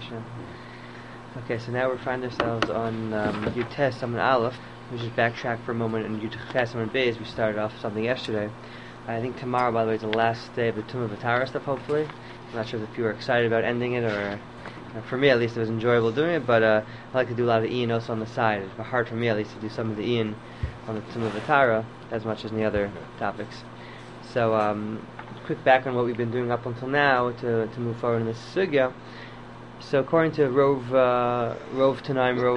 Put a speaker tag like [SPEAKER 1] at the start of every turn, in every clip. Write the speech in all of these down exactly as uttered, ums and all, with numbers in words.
[SPEAKER 1] Hashem. Okay, so now we find ourselves on um, Yutes Amud Aleph. We just backtrack for a moment, and Yutes Amud Beis, we started off something yesterday. I think tomorrow, by the way, is the last day of the Tumah V'Tara stuff, hopefully. I'm not sure if you were excited about ending it, or uh, for me at least it was enjoyable doing it, but uh, I like to do a lot of Ian also on the side. It's hard for me at least to do some of the Ian on the Tumah V'Tara as much as in the other topics. So, um, quick background on what we've been doing up until now to, to move forward in this sugya. So according to Rov uh, Rov Tanaim Rov,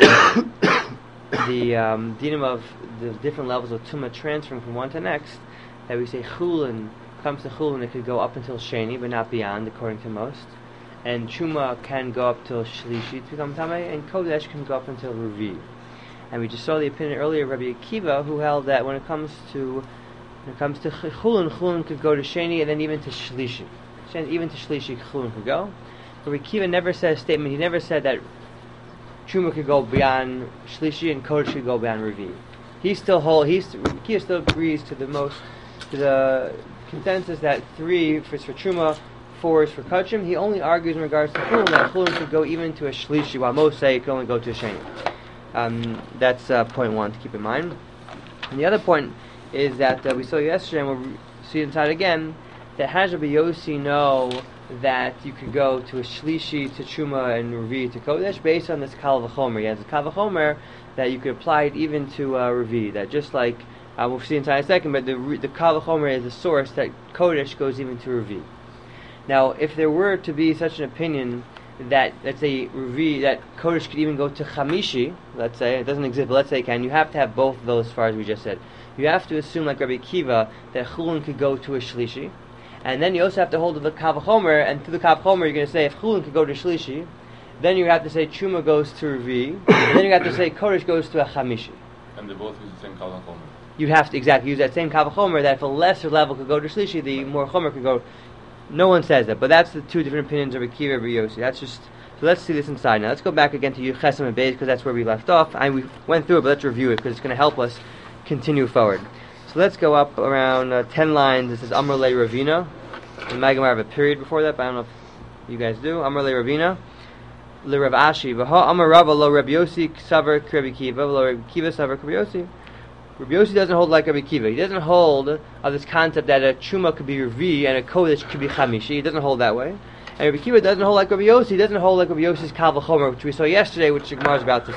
[SPEAKER 1] the um, dinim of the different levels of Tumah transferring from one to next, that we say Chulin comes to Chulin, it could go up until Sheni, but not beyond, according to most. And Truma can go up till Shlishi to become Tameh, and Kodesh can go up until Revi. And we just saw the opinion earlier of Rabbi Akiva, who held that when it comes to when it comes to Chulin, Chulin could go to Sheni, and then even to Shlishi. Even to Shlishi, Chulin could go. Rabbi Akiva never said a statement. He never said that Truma could go beyond Shlishi and Kodesh could go beyond Revi. He still hold. He Rabbi Akiva still agrees to the most to the consensus that three is for Truma, four is for Kachim. He only argues in regards to Chulin that Chulin could go even to a Shlishi, while most say it could only go to a Sheni. Um, that's uh, point one to keep in mind. And the other point is that uh, we saw yesterday, and we'll see inside again, that how does Rabbi Yossi know that you could go to a Shlishi, to Truma, and Revi, to Kodesh, based on this Kal V'chomer. He has a Kal V'chomer that you could apply it even to uh, Revi. That just like, uh, we'll see inside a second, but the the Kal V'chomer is the source that Kodesh goes even to Revi. Now, if there were to be such an opinion that, let's say, Revi, that Kodesh could even go to Chamishi, let's say, it doesn't exist, but let's say it can, you have to have both of those as far as we just said. You have to assume, like Rabbi Akiva, that Chulin could go to a Shlishi. And then you also have to hold the Kal V'chomer, and through the Kal V'chomer you're going to say if Chulin could go to Shlishi, then you have to say Truma goes to Revi, and then you have to say Kodesh goes to a Chamishi.
[SPEAKER 2] And they both use the same Kal V'chomer.
[SPEAKER 1] You'd have to exactly use that same Kal V'chomer, that if a lesser level could go to Shlishi, the more Chomer could go. No one says that, but that's the two different opinions of Akiva and Rabbi Yossi. That's just, so let's see this inside now. Let's go back again to Yutes Amud Beis, because that's where we left off. And we went through it, but let's review it, because it's going to help us continue forward. So let's go up around uh, ten lines. This is Amar Le Ravina. In my Gemara I have a period before that, but I don't know if you guys do. Amar Le Ravina, Le Rav Ashi, V'ha Amar Rava Lo Rabbi Yossi Savar Rabbi Akiva, Lo Rabbi Akiva Savar Rabbi Yossi. Rabbi Yossi doesn't hold like Rabbi Akiva. He doesn't hold of this concept that a Truma could be Revi and a Kodesh could be Chamishi. He doesn't hold that way. And Rabbi Akiva doesn't hold like Rabbi Yossi. He doesn't hold like Rabbi Yossi's Kal V'chomer, which we saw yesterday, which the Gemara is about to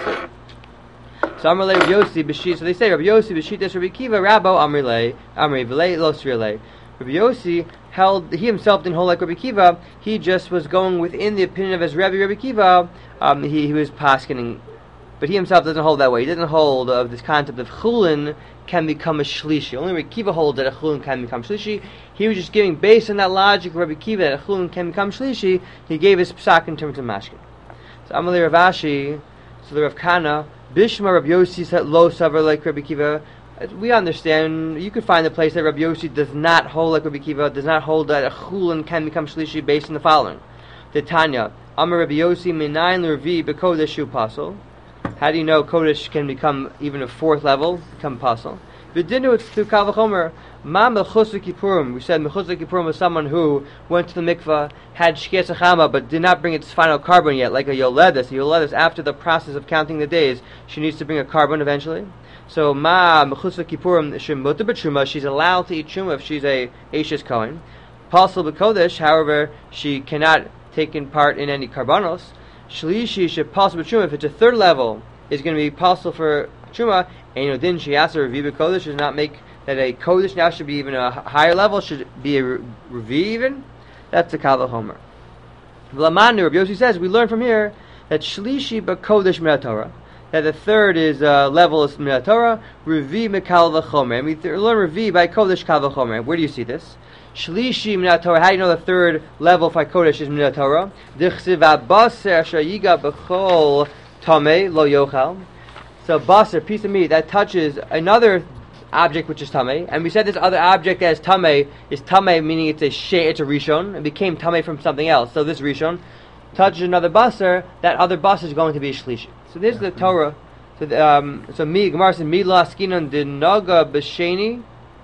[SPEAKER 1] see. So Amar Le Rabbi Yossi B'shit. So they say Rabbi Yossi B'shit Rabbi Akiva Rabbo Amar Le Amar V'le Lo Sri Rabbi Yossi held, he himself didn't hold like Rabbi Akiva. He just was going within the opinion of his Rabbi Rabbi Akiva. Um, he, he was paskening, but he himself doesn't hold that way. He doesn't hold of this concept of Chulin can become a Shlishi. Only Rabbi Akiva holds that a Chulin can become Shlishi. He was just giving, based on that logic of Rabbi Akiva, that a Chulin can become Shlishi, he gave his psak in terms of mashkin. So Amalei Rav Ashi, so the Rav Kana, Bishma Rabbi Yossi said lo savar like Rabbi Akiva. We understand, you could find a place that Rabbi Yossi does not hold like Rabbi Akiva, does not hold that a Chulin can become Shlishi based on the following. The Tanya, Amar Rabbi Yossi minayin l'Revi b'Kodesh shu pasol. How do you know Kodesh can become even a fourth level, become pasol? V'dinu, it's through Kal V'chomer. Ma mechus Kippurim. We said mechus Kippurim was someone who went to the mikvah, had shkias achama, but did not bring its final carbon yet, like a yoledis. A yoledis, after the process of counting the days, she needs to bring a carbon eventually. So ma mechus Kippurim shemuta b'truma. She's allowed to eat truma if she's a Eishes Kohen. Pasal b'Kodesh, however, she cannot take in part in any karbanos. Shlishi should pasal b'truma. If it's a third level, is going to be pasal for truma. And you know, didn't she ask a Revi b'Kodesh does not make that a Kodesh now should be even a higher level, should be a Revi even? That's the Kal V'chomer. V'lamanu, Rabbi Yossi says, we learn from here that Shlishi b'Kodesh min Torah, that the third is uh, level is min Torah, Revi b'Kal V'chomer. And we th- learn Revi by Kodesh Kal V'chomer. Where do you see this? Shlishi min Torah. How do you know the third level for Kodesh is min Torah? D'chsiv ha'baser asher yiga b'chol tamei lo yochal. So basar, piece of meat, that touches another object which is tamei, and we said this other object that is tamei is tamei, meaning it's a she, it's a rishon, it became tamei from something else. So this rishon touches another basar, that other basar is going to be a shlishi. So this is the Torah. So the, um, so mi Gemara says mi la skinon de naga b'sheni.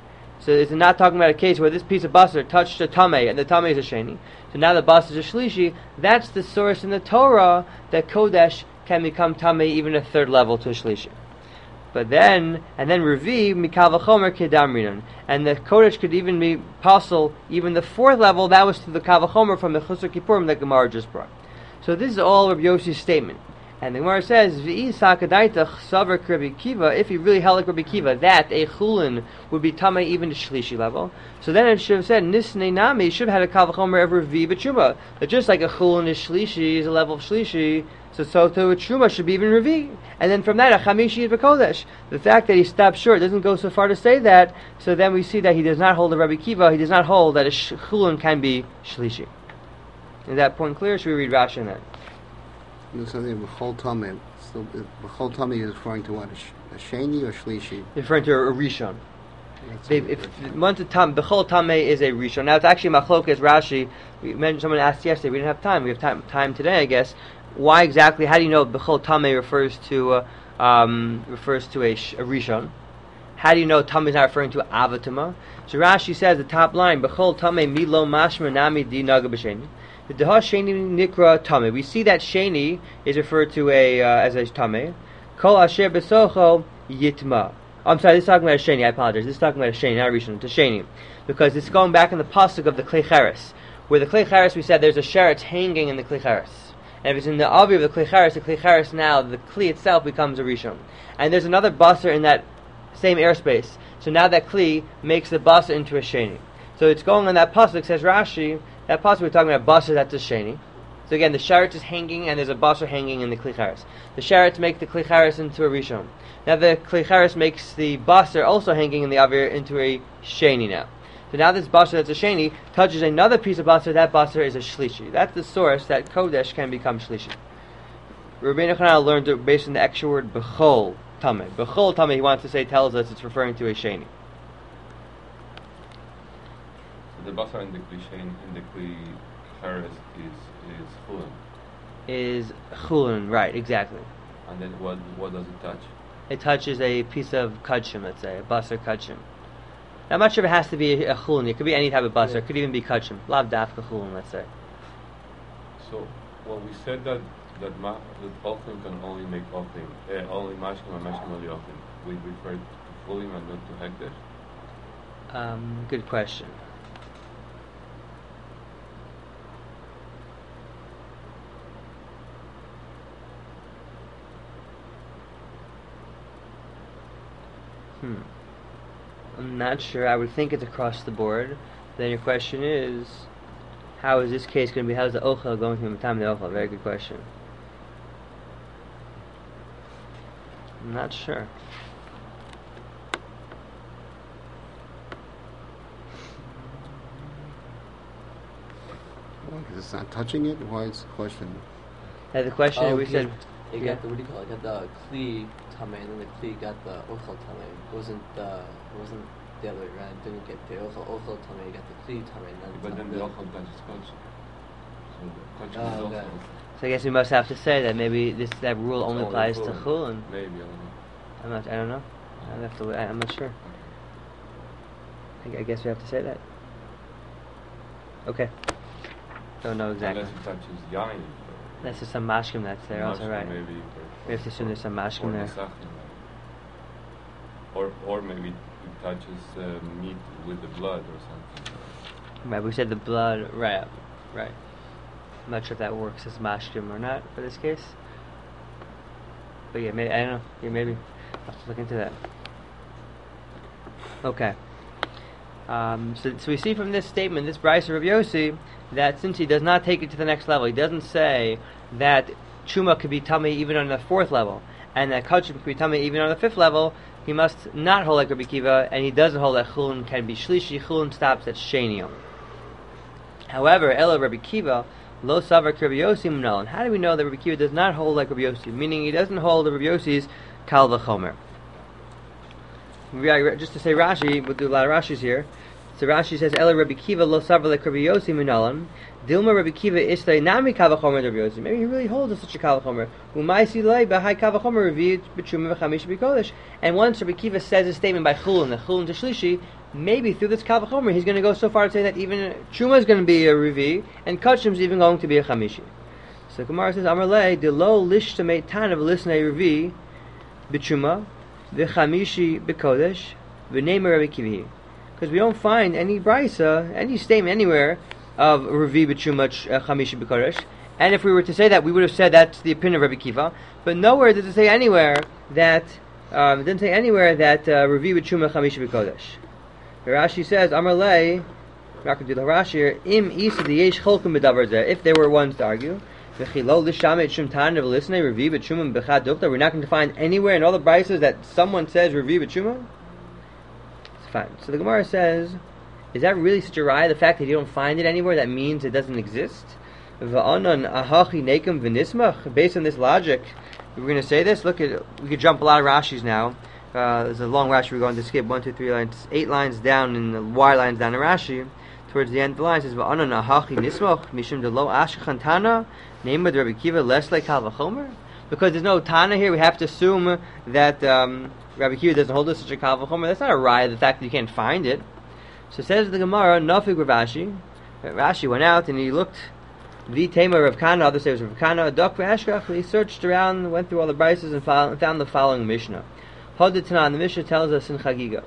[SPEAKER 1] So it's not talking about a case where this piece of basar touched a tamei and the tamei is a sheni. So now the basar is a shlishi. That's the source in the Torah that kodesh can become tamei even a third level to a shlishi. But then, and then revi mikal v'chomer kedamrinon, and the kodesh could even be possible even the fourth level. That was to the kal v'chomer from the Chusar Kippurim that Gemara just brought. So this is all Rabbi Yossi's statement. And the Gemara says, V'i sakadaitach savar Rabbi Kiva, if he really held like Rabbi Kiva, that a chulin would be tamei even to shlishi level. So then it should have said, Nisnei nami, should have had a kal v'chomer ever vi b'tshuma. But just like a chulin is shlishi, is a level of shlishi, so so to a truma should be even revi. And then from that, a chamishi is b'kodesh. The fact that he stopped short doesn't go so far to say that, so then we see that he does not hold a Rabbi Kiva, he does not hold that a sh- chulin can be shlishi. Is that point clear? Should we read Rashi on that?
[SPEAKER 3] There's something b'chol tamei. So b'chol tamei is referring to what? A, sh- a sheni or shlishi?
[SPEAKER 1] Referring to a rishon. They, if once a tam b'chol tamei is a rishon. Now it's actually machlokas Rashi. We mentioned someone asked yesterday. We didn't have time. We have time time today, I guess. Why exactly? How do you know b'chol tamei refers to uh, um, refers to a, sh- a rishon? How do you know tamei is not referring to avatuma? So Rashi says the top line b'chol tamei milo mashma nami di naga b'sheni. The Deha Sheni Nikra Tameh. We see that Sheni is referred to a uh, as a Tameh. Kol Asher Besocho Yitma. I'm sorry, this is talking about a Sheni. I apologize. This is talking about a Sheni, not a Rishon. To Sheni, because it's going back in the pasuk of the Klei Cheres, where the Klei Cheres we said there's a sheretz hanging in the Klei Cheres, and if it's in the avi of the Klei Cheres, the Klei Cheres now the Kli itself becomes a Rishon, and there's another basar in that same airspace. So now that Kli makes the basar into a Sheni. So it's going on that pasuk, says Rashi. That pasuk we're talking about basar, that's a sheni. So again, the sheretz is hanging, and there's a basar hanging in the kli charis. The sheretz makes the kli charis into a rishon. Now the kli charis makes the basar also hanging in the avir into a sheni now. So now this basar that's a sheni touches another piece of basar. That basar is a shlishi. That's the source that kodesh can become shlishi. Rabbeinu Chananel learned it based on the extra word b'chol tameh. B'chol tameh, he wants to say, tells us it's referring to a sheni.
[SPEAKER 2] The basar in the kli shein, in the kli charis is is chulin.
[SPEAKER 1] Is chulin, right? Exactly.
[SPEAKER 2] And then what what does it touch?
[SPEAKER 1] It touches a piece of kudshim, let's say, a basar kudshim. Now, I'm not sure if it has to be a, a chulin. It could be any type of basar. Yeah. It could even be kudshim. Lav dafka chulin, let's say.
[SPEAKER 2] So, well, we said that that ma, that ochlim can only make ochlim, uh, only mashkim and mashkim only ochlim. We refer to chulim and not to hekdesh.
[SPEAKER 1] Um, good question. Hmm. I'm not sure. I would think it's across the board. Then your question is, how is this case going to be? How is the ochel going to be time the ochel? Very good question. I'm not sure.
[SPEAKER 3] Well, because it's not touching it. Why is the question?
[SPEAKER 1] Yeah, the question
[SPEAKER 4] oh,
[SPEAKER 1] we said.
[SPEAKER 4] It
[SPEAKER 1] Yeah.
[SPEAKER 4] got the, what do you call it? Got the kli tamei, and then the kli got the ochel tamei. It wasn't the it wasn't the other way around. It didn't get the ochel ochel tamei. It got the kli tamei.
[SPEAKER 2] But then the ochel touches kudshim. So the kudshim
[SPEAKER 4] Oh,
[SPEAKER 2] is
[SPEAKER 4] okay.
[SPEAKER 2] also.
[SPEAKER 1] So I guess we must have to say that maybe this that rule only
[SPEAKER 2] only
[SPEAKER 1] applies to
[SPEAKER 2] chulin.
[SPEAKER 1] chulin.
[SPEAKER 2] Maybe, I don't know.
[SPEAKER 1] I'm not. I don't know. I have to. I'm not sure. I, I guess we have to say that. Okay. Don't know exactly.
[SPEAKER 2] Unless it touches yain.
[SPEAKER 1] That's just some mashkim that's there. Also,
[SPEAKER 2] Mashkim
[SPEAKER 1] right?
[SPEAKER 2] Maybe.
[SPEAKER 1] We have to assume there's some mashkim
[SPEAKER 2] or
[SPEAKER 1] there.
[SPEAKER 2] nesachim. Or or maybe it touches uh, meat with the blood or something.
[SPEAKER 1] Right. We said the blood. Right. Right. I'm not sure if that works as mashkim or not for this case. But yeah, maybe, I don't know. Yeah, maybe. I'll have to look into that. Okay. Um, so, so we see from this statement, this Brisa of Rabbi Yossi, that since he does not take it to the next level, he doesn't say that Truma could be tummy even on the fourth level, and that Kachim could be tummy even on the fifth level, he must not hold like Rabbi Kiva, and he doesn't hold that Chulun can be Shlishi. Chulun stops at Shenium. However, Ela Rabbi Kiva, Lo Savar Rabbi Yossi Munalan. How do we know that Rabbi Kiva does not hold like Rabbi Yossi? Meaning he doesn't hold the Rabbi Yossi's Kal V'chomer. Just to say Rashi, we'll do a lot of Rashis here. So Rashi says, Ela Rabbi Kiva lo savar like Rabbi Yossi minalan. Dilma Rabbi Kiva ishtay nami kavachomer Rabbi Yossi. Maybe he really holds such a kavachomer. Umaisi lei b'hai kavachomer reviewed b'tshuma v'chamish b'kodesh. And once Rabbi Kiva says a statement by Chulun, the Chulun to Shlishi, maybe through this kavachomer he's going to go so far to say that even Truma is going to be a revi, and Kachim is even going to be a chamishi. So Gemara says, Amar lei de lo lishtamei tanav lisnei revi b'tshuma v'chamishi b'kodesh v'neimer Rabbi Kiva. Because we don't find any brisa, any statement anywhere of Revi b'Tshuma Chamishi b'Kodesh. And if we were to say that, we would have said that's the opinion of Rabbi Kiva. But nowhere does it say anywhere that um, it doesn't say anywhere that uh, Revi b'Tshuma Chamishi b'Kodesh. Rashi says, Amar lei, not going to do the Rashi here, Im isa diyesh cholkim b'davar zeh. If there were ones to argue, v'chilo l'shamet shum tan of listening Revi b'Tshuma b'chad dukta. We're not going to find anywhere in all the brisas that someone says Revi b'Tshuma. Fine. So the Gemara says, is that really such a raya? The fact that you don't find it anywhere, that means it doesn't exist? Based on this logic, we're going to say this. Look at, we could jump a lot of Rashis now. Uh, there's a long Rashi we're going to skip. One, two, three lines, eight lines down, and the Y lines down in Rashi. Towards the end of the line, it says, "Va'anon ahachi nismach mishum de lo ashchan tana name of Rabbi Kiva less like kal v'chomer." Because there's no tana here, we have to assume that um, Rabbi Kiva doesn't hold this such a kal v'chomer. That's not a raya, the fact that you can't find it. So it says the Gemara, Nafig Rav Rashi. Rashi went out and he looked, the Tema Rav Kana, others say it was Rav Kana, Dok V'Ashkach. He searched around, went through all the brises and found, found the following Mishnah. Hodetana, the Mishnah tells us in Chagiga,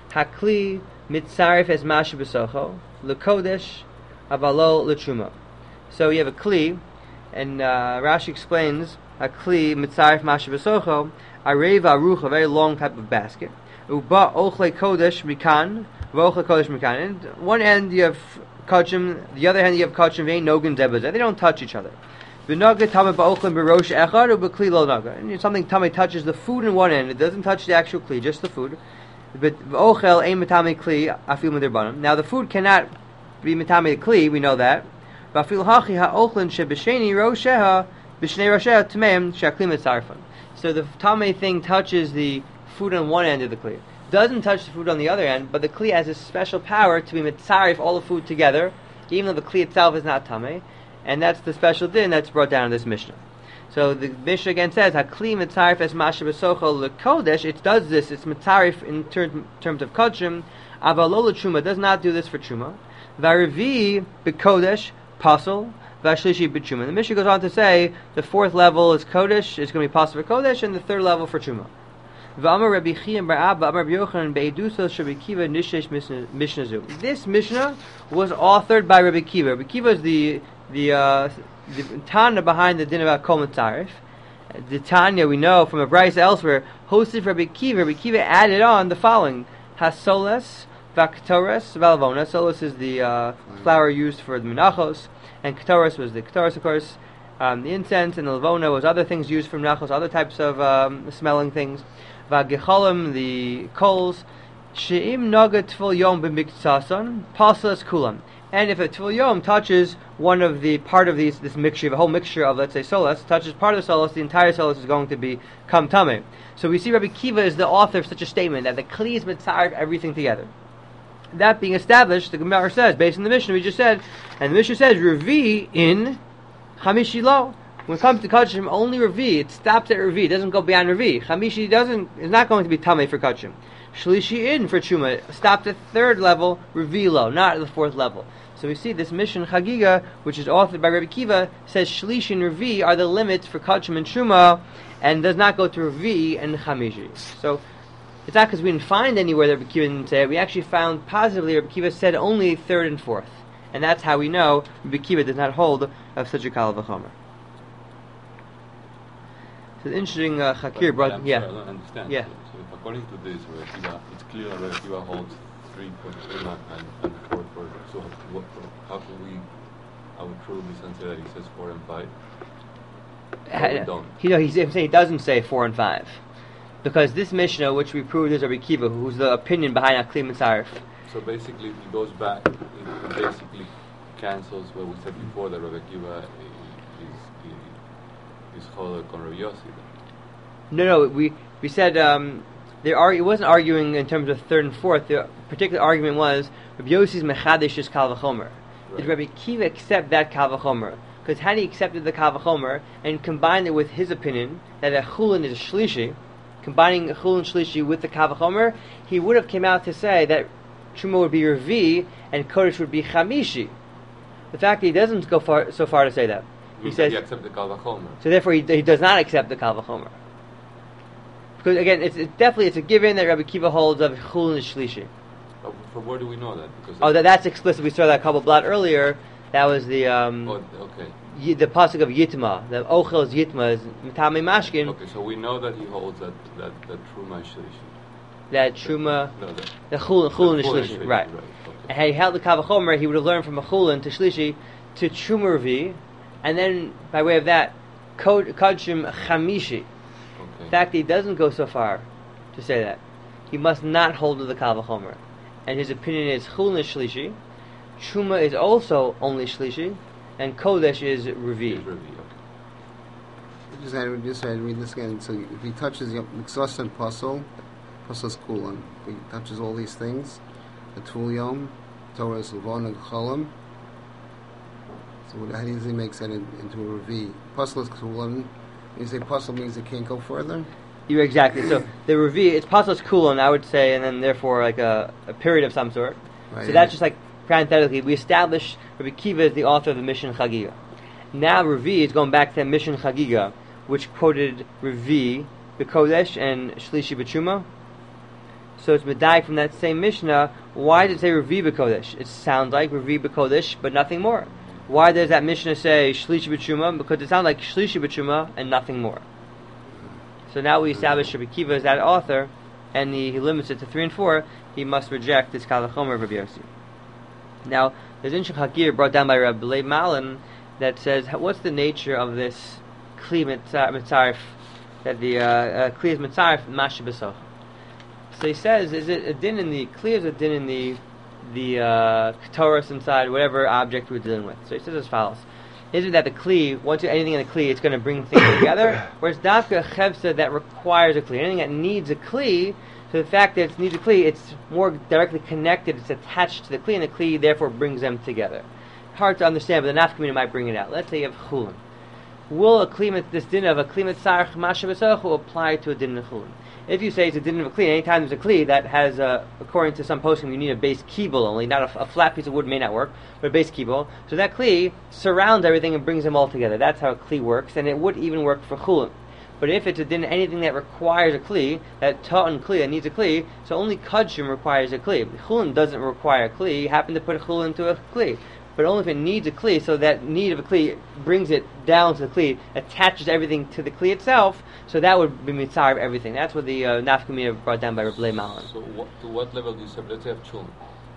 [SPEAKER 1] Hakli mitzarif es masha b'socho, l'kodesh avalo l'truma. So you have a kli, and uh, Rashi explains, a kli mitzarif masha b'socho, arev aruch, a very long type of basket. Uba ochle kodesh mikan, v'ochle kodesh mikan. And one end you have kachim, the other hand you have kachim vein nogan debazeh. They don't touch each other. V'naga tameh ba'ochlem b'rosh echad, u b'kli lo naga. And something tameh touches the food in one end. It doesn't touch the actual kli, just the food. But v'ochel ein metame kli afil midirbanim. Now the food cannot be metame kli. We know that. V'afil hachi ha'ochlin sheb'sheni rosheha b'shnei rosheha tmeim shakli mitzarfan. So the tameh thing touches the food on one end of the kli. Doesn't touch the food on the other end, but the kli has a special power to be mitzarif all the food together, even though the kli itself is not tameh. And that's the special din that's brought down in this Mishnah. So the Mishnah again says, "Hakli mitzarif es masha b'socho lekodesh." It does this. It's mitzarif in ter- terms of kodshim. Avalo l'truma does not do this for truma. V'arivi b'kodesh pasol v'ashlishi b'truma. The Mishnah goes on to say the fourth level is kodesh. It's going to be pasol for kodesh, and the third level for truma. V'amar Rabbi Chiya bar Abba Amar Rabbi Yochanan be'eduso Rabbi Kiva nishesh mishnazu. This Mishnah was authored by Rabbi Kiva. Rabbi Kiva is the The, uh, the Tanya behind the din about Kol Mitzarif. The Tanya we know from a brayso elsewhere, hosted for Rabbi Kiva. Rabbi Kiva added on the following: Hasoles, Vaktoras, Valavona. Soles is the uh, flour used for the menachos, and Ktoras was the Ktoras, of course, um, the incense, and the Lavona was other things used for menachos, other types of um, smelling things. Vagecholim, the coals. She'im naga tfil yom b'miktason, paslas kulam. And if a tfil yom touches one of the part of these, this mixture, the whole mixture of, let's say, solas, touches part of the solas, the entire solas is going to be kam tameh. So we see Rabbi Kiva is the author of such a statement, that the kli is mitzaref everything together. That being established, the Gemara says, based on the Mishnah we just said, and the Mishnah says, Revi in Chamishi lo. When it comes to Kachim, only Revi, it stops at Revi, it doesn't go beyond Revi. Chamishi doesn't, is not going to be tameh for Kachim. Shlishi in for Truma, stopped at third level, Revi lo, not at the fourth level. So we see this Mishnah Chagiga, which is authored by Rabbi Kiva, says Shlish and Revi are the limits for Kachim and Truma, and does not go to Revi and Chamishi. So it's not because we didn't find anywhere that Rabbi Kiva didn't say it. We actually found positively Rabbi Kiva said only third and fourth, and that's how we know Rabbi Kiva does not hold of such a kal v'chomer. So the interesting uh, Chakir brought,
[SPEAKER 2] I'm
[SPEAKER 1] yeah,
[SPEAKER 2] sorry, I don't understand.
[SPEAKER 1] yeah.
[SPEAKER 2] So, so if according to this, Rabbi Kiva, it's clear that Rabbi Kiva holds three for Truma and, and four for. So what, how can we, I would prove this answer that he says four and five?
[SPEAKER 1] Uh, don't. You know, he's saying he doesn't say four and five, because this Mishnah, which we proved is Rabbi Kiva, who's the opinion behind Akli Mitzaref.
[SPEAKER 2] So basically, it goes back. It, it basically cancels what we said before that Rabbi Kiva is is is cholek on Rabbi Yossi.
[SPEAKER 1] No, no, we we said um, there are, it wasn't arguing in terms of third and fourth. The particular argument was Rabbi Yossi's mechadesh is kal v'chomer. Did Rabbi Kiva accept that kal v'chomer? Because had he accepted the kal v'chomer and combined it with his opinion that a chulin is a shlishi, combining a chulin shlishi with the kal v'chomer, he would have came out to say that truma would be revi and kodesh would be chamishi. The fact that he doesn't go far, so far to say that. He says
[SPEAKER 2] he accepts the kal v'chomer.
[SPEAKER 1] So therefore, he, he does not accept the kal v'chomer. Because again, it's, it's definitely it's a given that Rabbi Kiva holds of chulin shlishi.
[SPEAKER 2] Oh, from where do we know that? Because
[SPEAKER 1] oh, that, that's explicit. We saw that couple blot earlier. That was the um,
[SPEAKER 2] oh, okay.
[SPEAKER 1] y- the pasuk of Yitma. The ochel is Yitma is Mitame Mashkin.
[SPEAKER 2] Okay, so we know that he holds that that that truma is shlishi.
[SPEAKER 1] That truma,
[SPEAKER 2] No, that,
[SPEAKER 1] the chulin chulin is
[SPEAKER 2] chulin
[SPEAKER 1] shlishi,
[SPEAKER 2] shlishi,
[SPEAKER 1] right?
[SPEAKER 2] right, okay.
[SPEAKER 1] And had he held the kal v'chomer, he would have learned from a chulin to shlishi to truma revi, and then by way of that, kod kodshim chamishi.
[SPEAKER 2] Okay.
[SPEAKER 1] The fact that he doesn't go so far to say that, he must not hold to the kal v'chomer, and his opinion is chulin is shlishi, truma is also only shlishi, and kodesh is revi.
[SPEAKER 2] Is revi, okay.
[SPEAKER 3] Just had, just had read this again. So if he touches Mitzvah and Puzzle, Puzzle's Kulan. If he touches all these things, the Tul Yom, Torah is Levon and Cholam. So what, how does he make that in, into a Revi? Puzzle is Kulan. When you say Puzzle means it can't go further?
[SPEAKER 1] You're exactly. So the revi, it's pasos kulon, I would say, and then therefore like a, a period of some sort.
[SPEAKER 3] Right.
[SPEAKER 1] So that's just like parenthetically, we establish Rabbi Kiva is the author of the Mishnah Chagiga. Now Revi is going back to the Mishnah Chagiga, which quoted Revi b'kodesh and Shlishi b'chuma. So it's medayik from that same Mishnah. Why does it say Revi b'kodesh? It sounds like Revi b'kodesh, but nothing more. Why does that Mishnah say Shlishi b'chuma? Because it sounds like Shlishi b'chuma and nothing more. So now we establish Rabbi Kiva is that author, and he, he limits it to three and four. He must reject this kal v'chomer of Rabbi Yossi. Now, there's an interesting hakir brought down by Rabbi Leib Malin that says, what's the nature of this kli mitzaref, that the uh, uh, kli is mitzaref masha b'soch? So he says, is it a din in the kli, or is it a din in the the uh, ketoros inside whatever object we're dealing with? So he says as follows. Is it that the kli, once you anything in the kli, it's going to bring things together? Whereas dafka chevsa that requires a kli, anything that needs a kli, so the fact that it needs a kli, it's more directly connected, it's attached to the kli, and the kli therefore brings them together. Hard to understand, but the nafkamina might bring it out. Let's say you have chulin. Will a kli, this din of a kli mitzarech masha b'soch will apply to a din of chulin? If you say it's a din of a kli, anytime there's a kli that has, a, according to some posting, you need a base kibble only, not a, a flat piece of wood may not work, but a base kibble. So that kli surrounds everything and brings them all together. That's how a kli works, and it would even work for chulin. But if it's a din, anything that requires a kli, that ta'an kli, that needs a kli, so only kudshim requires a kli. Chulin doesn't require a kli. You happen to put a chulin into a kli. But only if it needs a kli, so that need of a kli brings it down to the kli, attaches everything to the kli itself, so that would be mitzvah of everything. That's what the uh, nafkamina brought down by Rabbi Leib Malin.
[SPEAKER 2] So what, to what level do you separate? Let's say you have chulin,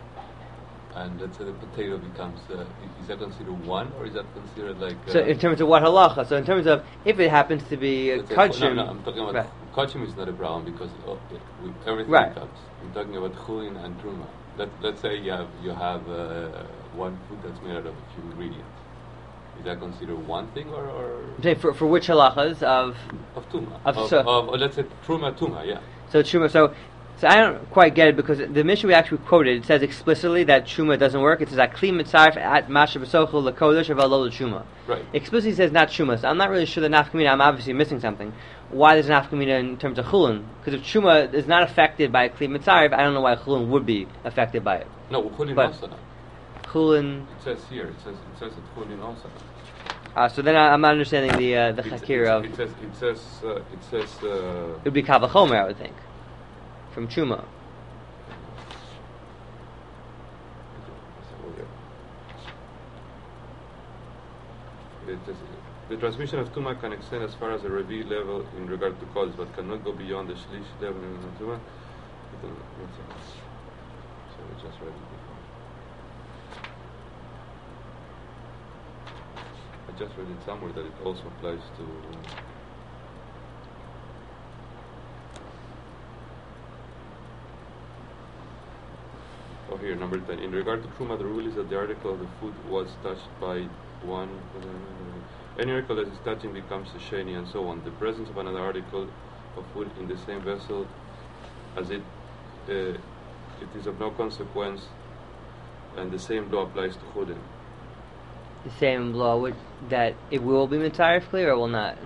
[SPEAKER 2] and let's say the potato becomes, uh, is that considered one, or is that considered like... Uh,
[SPEAKER 1] So in terms of what halacha, so in terms of, if it happens to be uh,
[SPEAKER 2] let's say-
[SPEAKER 1] kudshim...
[SPEAKER 2] No, no, I'm talking about...
[SPEAKER 1] Right.
[SPEAKER 2] Kudshim is not a problem because of it, with everything
[SPEAKER 1] Right.
[SPEAKER 2] comes. I'm talking about chulin and truma. Let, let's say you have, you have uh, one food that's made out of a few ingredients. Is that considered one thing, or... or
[SPEAKER 1] I'm saying for, for which halachas of...
[SPEAKER 2] of tuma?
[SPEAKER 1] Of-
[SPEAKER 2] Of,
[SPEAKER 1] so-
[SPEAKER 2] of, or let's say truma, tuma, yeah.
[SPEAKER 1] So truma, so... So I don't quite get it, because the Mishnah we actually quoted, it says explicitly that truma doesn't work. It says, Akli mitzaref at masha b'sochel l'kodesh avalo l'truma.
[SPEAKER 2] Right.
[SPEAKER 1] Explicitly says not truma. So I'm not really sure the nafkamina, I'm obviously missing something. Why there's an nafkamina in terms of chulin? Because if truma is not affected by Akli mitzaref, I don't know why chulin would be affected by it.
[SPEAKER 2] No, chulin
[SPEAKER 1] But-
[SPEAKER 2] also not.
[SPEAKER 1] Chulin...
[SPEAKER 2] It says here, it says it says that chulin also not.
[SPEAKER 1] Uh, so then I, I'm not understanding the uh, the
[SPEAKER 2] It-
[SPEAKER 1] chakir
[SPEAKER 2] it,
[SPEAKER 1] of...
[SPEAKER 2] it says it says uh, it says uh,
[SPEAKER 1] It would be kavachomer, I would think, from truma.
[SPEAKER 2] it says, the transmission of tuma can extend as far as a revi level in regard to cause, but cannot go beyond the shlish level in tuma. So we just read it before. I just read it somewhere that it also applies to. Oh, here, number ten. In regard to truma, the rule is that the article of the food was touched by one. Any article that is touching becomes a sheni, and so on. The presence of another article of food in the same vessel as it uh, it is of no consequence, and the same law applies to chulin.
[SPEAKER 1] The same law would, that it will be mitzaref kli or will not.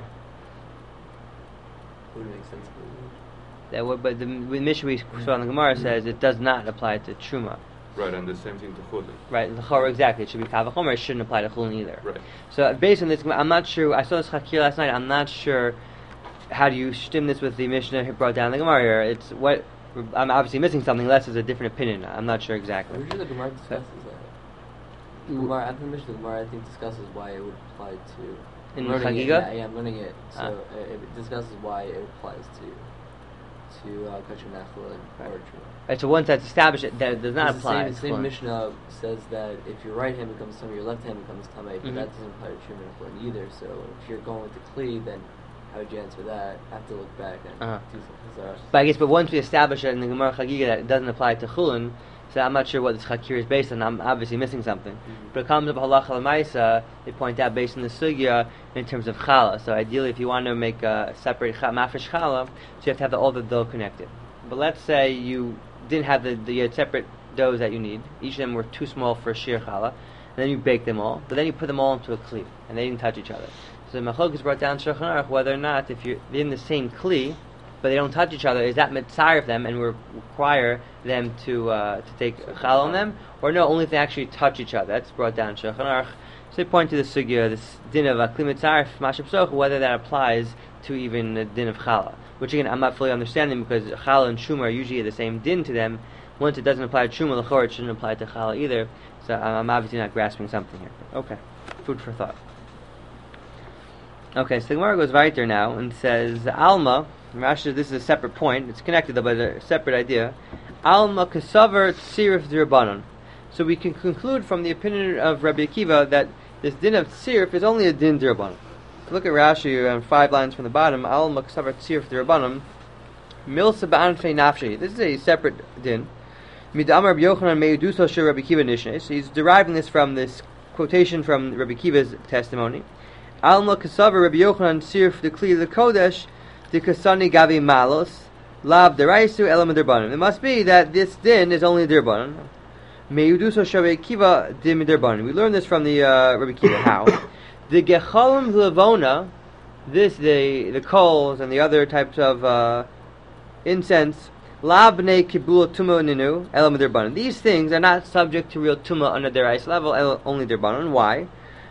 [SPEAKER 4] Would make sense.
[SPEAKER 1] That would, but the with Mishnah we saw in the Gemara says it does not apply to truma.
[SPEAKER 2] Right, and the same thing to chulin.
[SPEAKER 1] Right, the chor exactly. It should be kavachomer. It shouldn't apply to chulin either.
[SPEAKER 2] Right.
[SPEAKER 1] So based on this, I'm not sure. I saw this chakir last night. I'm not sure how do you stem this with the Mishnah who brought down the Gemara here. It's what I'm obviously missing something. Unless there's a different opinion. I'm not sure exactly.
[SPEAKER 4] I'm sure the Gemara discusses that. The Gemara, after the Mishnah, the Gemara I think discusses why it would apply to.
[SPEAKER 1] In
[SPEAKER 4] I'm learning it,
[SPEAKER 1] Chagiga?
[SPEAKER 4] yeah, yeah, I'm learning it. So
[SPEAKER 1] Ah.
[SPEAKER 4] it, it discusses why it applies to to uh, Kachur Nachla and
[SPEAKER 1] Right.
[SPEAKER 4] or Truma.
[SPEAKER 1] Right, so once that's established, it, that it does not
[SPEAKER 4] Because
[SPEAKER 1] apply.
[SPEAKER 4] The
[SPEAKER 1] to
[SPEAKER 4] same, the same
[SPEAKER 1] chulin.
[SPEAKER 4] Mishnah says that if your right hand becomes Tamei, your left hand becomes Tamei, but
[SPEAKER 1] Mhm.
[SPEAKER 4] that doesn't apply to Truma and Chulin either. So if you're going with the Kli, then how would you answer that? I have to look back and
[SPEAKER 1] Uh-huh.
[SPEAKER 4] do some Chazara.
[SPEAKER 1] But I guess, but once we establish it in the Gemara Chagiga that it doesn't apply to chulin, so I'm not sure what this chakir is based on. I'm obviously missing something.
[SPEAKER 4] Mhm.
[SPEAKER 1] But it comes up halacha l'maisa. They point out based on the sugya in terms of challah. So ideally, if you want to make a separate cha- mafresh challah, so you have to have the, all the dough connected. But let's say you didn't have the, the uh, separate doughs that you need. Each of them were too small for a shir challah. And then you bake them all. But then you put them all into a kli, and they didn't touch each other. So the Machlok is brought down Shulchan Aruch whether or not if you're in the same kli, but they don't touch each other, is that mitzaref of them and we require them to uh, to take chal on them, or no, only if they actually touch each other. That's brought down Shulchan Aruch. So they point to the sugya, this din of kli mitzaref mashab soch, whether that applies to even the din of challah, which again I'm not fully understanding because challah and shuma are usually the same din to them. Once it doesn't apply to shuma, l'chor it shouldn't apply to challah either. So I'm obviously not grasping something here. Okay, food for thought. Okay, so the Gemara goes weiter now and says, Alma, Rashi, this is a separate point, it's connected though, but a separate idea. Alma kasavar tzirif d'Rabbanan. So we can conclude from the opinion of Rabbi Akiva that this din of tzirif is only a din d'Rabbanan. Look at Rashi on five lines from the bottom, Alma kasavar tzirif d'Rabbanan. Milsa ba'anfei nafshi. This is a separate din. Mid'amar b'yochanan meiduso shel Rabbi Akiva nishnes. He's deriving this from this quotation from Rabbi Akiva's testimony. Alma kasavar Rabbi Yochanan sirf the kli the kodesh the kasani gavi malos lav deraisu elam derbanim. It must be that this din is only derbanim. Meiduso shel Rabbi Akiva dim derbanim. We learn this from the uh, Rabbi Akiva. How the gecholim levona, this the the coals and the other types of uh, incense. Lav b'nei kibul tuma ninu elam derbanim. These things are not subject to real tuma under their ice level, only derbanim. Why?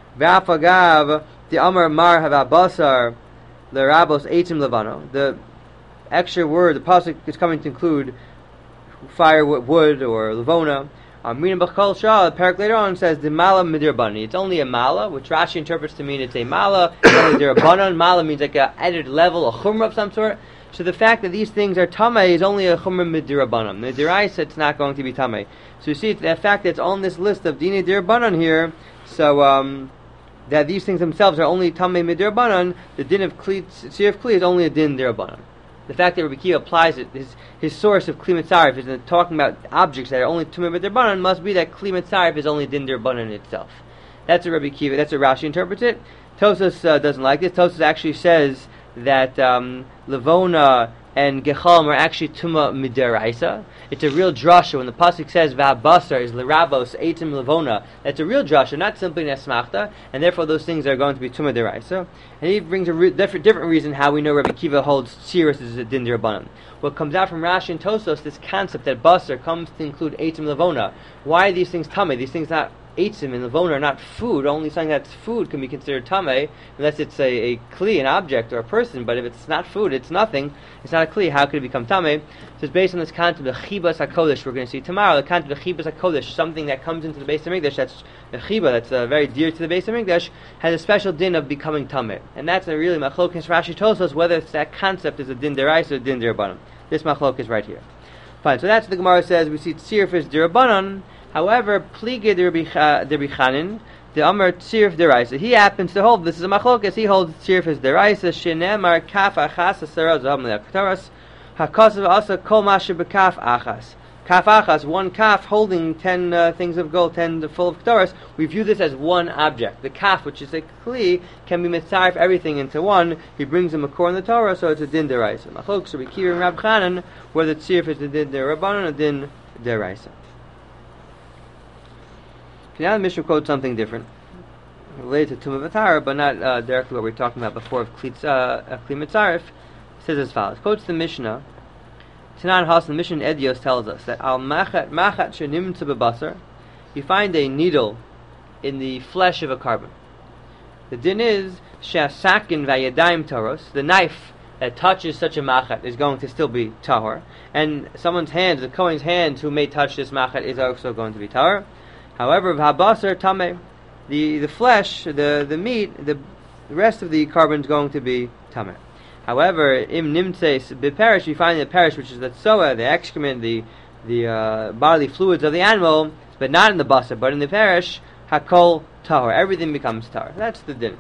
[SPEAKER 1] V'afagav the Amar Mar Havabasar Lerabos Eitim Levano. The extra word, the pasuk is coming to include fire, wood, or levona. Amrin B'Chol Shah, the parak later on says the mala midirbani. It's only a mala, which Rashi interprets to mean it's a mala. It's only dirbanan. Mala means like a added level, a chumrah of some sort. So the fact that these things are tamei is only a chumrah midirabanan. The diraisa it's not going to be tamei. So you see the fact that it's on this list of dini dirbanan here. So um. that these things themselves are only tamei midirbanan, the din of kli, sirif kli is only a din dirbanan. The fact that Rabbi Akiva applies it, his, his source of kli mitzarif is in talking about objects that are only tamei midirbanan, must be that kli mitzarif is only din dirbanan itself. That's what Rabbi Akiva, that's what Rashi interprets it. Tosas uh, doesn't like this. Tosas actually says that um, levona and gechalim are actually tuma midaraisa. It's a real drasha when the pasuk says v'habasar is lerabos eitim levona. That's a real drasha, not simply an esmachta, and therefore those things are going to be tuma deraisa. And he brings a re- different, different reason how we know Rabbi Akiva holds sirus as a din derabanan. What comes out from Rashi and Tosos, this concept that basar comes to include eitim levona. Why are these things tummy? These things not eitzim and levona are not food. Only something that's food can be considered tamei, unless it's a, a kli, an object or a person. But if it's not food, it's nothing. It's not a kli. How could it become tamei? So it's based on this concept of chibas hakodesh. We're going to see tomorrow the concept of chibas hakodesh, something that comes into the Beis Hamikdash. That's a chiba. That's uh, very dear to the Beis Hamikdash. Has a special din of becoming tamei, and that's a really machlokes Rashi tells us whether it's that concept is a din deraisa or din derabanan. This machlok is right here. Fine. So that's what the Gemara says. We see tzirif is derabanan. However, plige the Rabbi Chanin, the Amar tzirif deraisa. He happens to hold, this is a machlokas, he holds tzirif is deraisa, shenemar kaf achas asara zav melech ktaras, hakasav asa kol masher bekaf achas. kaf achas, one kaf holding ten uh, things of gold, ten full of k'toros. We view this as one object. The kaf, which is a kli, can be mitzaref everything into one. He brings them a core in the Torah, so it's a din deraisa. Machlok, so we keep in Rab Chanan, whether tzirif is a din derabanan or din deraisa. Now the Mishnah quotes something different, related to Tumah V'Tara, but not uh, directly what we were talking about before of Kli uh, Mitzaref. It says as follows. Quotes the Mishnah. Tanan Hasan, the Mishnah in Edios tells us that Al Machat Machat Shenimtza B'Basar, you find a needle in the flesh of a carbon. The din is Shasakin Vayadayim Taros, the knife that touches such a machat is going to still be tahor, and someone's hand, the Kohen's hand who may touch this machat is also going to be tahor. However, V'Habasar Tameh, the the flesh, the the meat, the, the rest of the carbon is going to be tameh. However, im nimtzeis b'perish, we find in the perish, which is the tzoa, the excrement, the the uh, bodily fluids of the animal, but not in the basar, but in the perish, hakol tahor, everything becomes tahor. That's the din.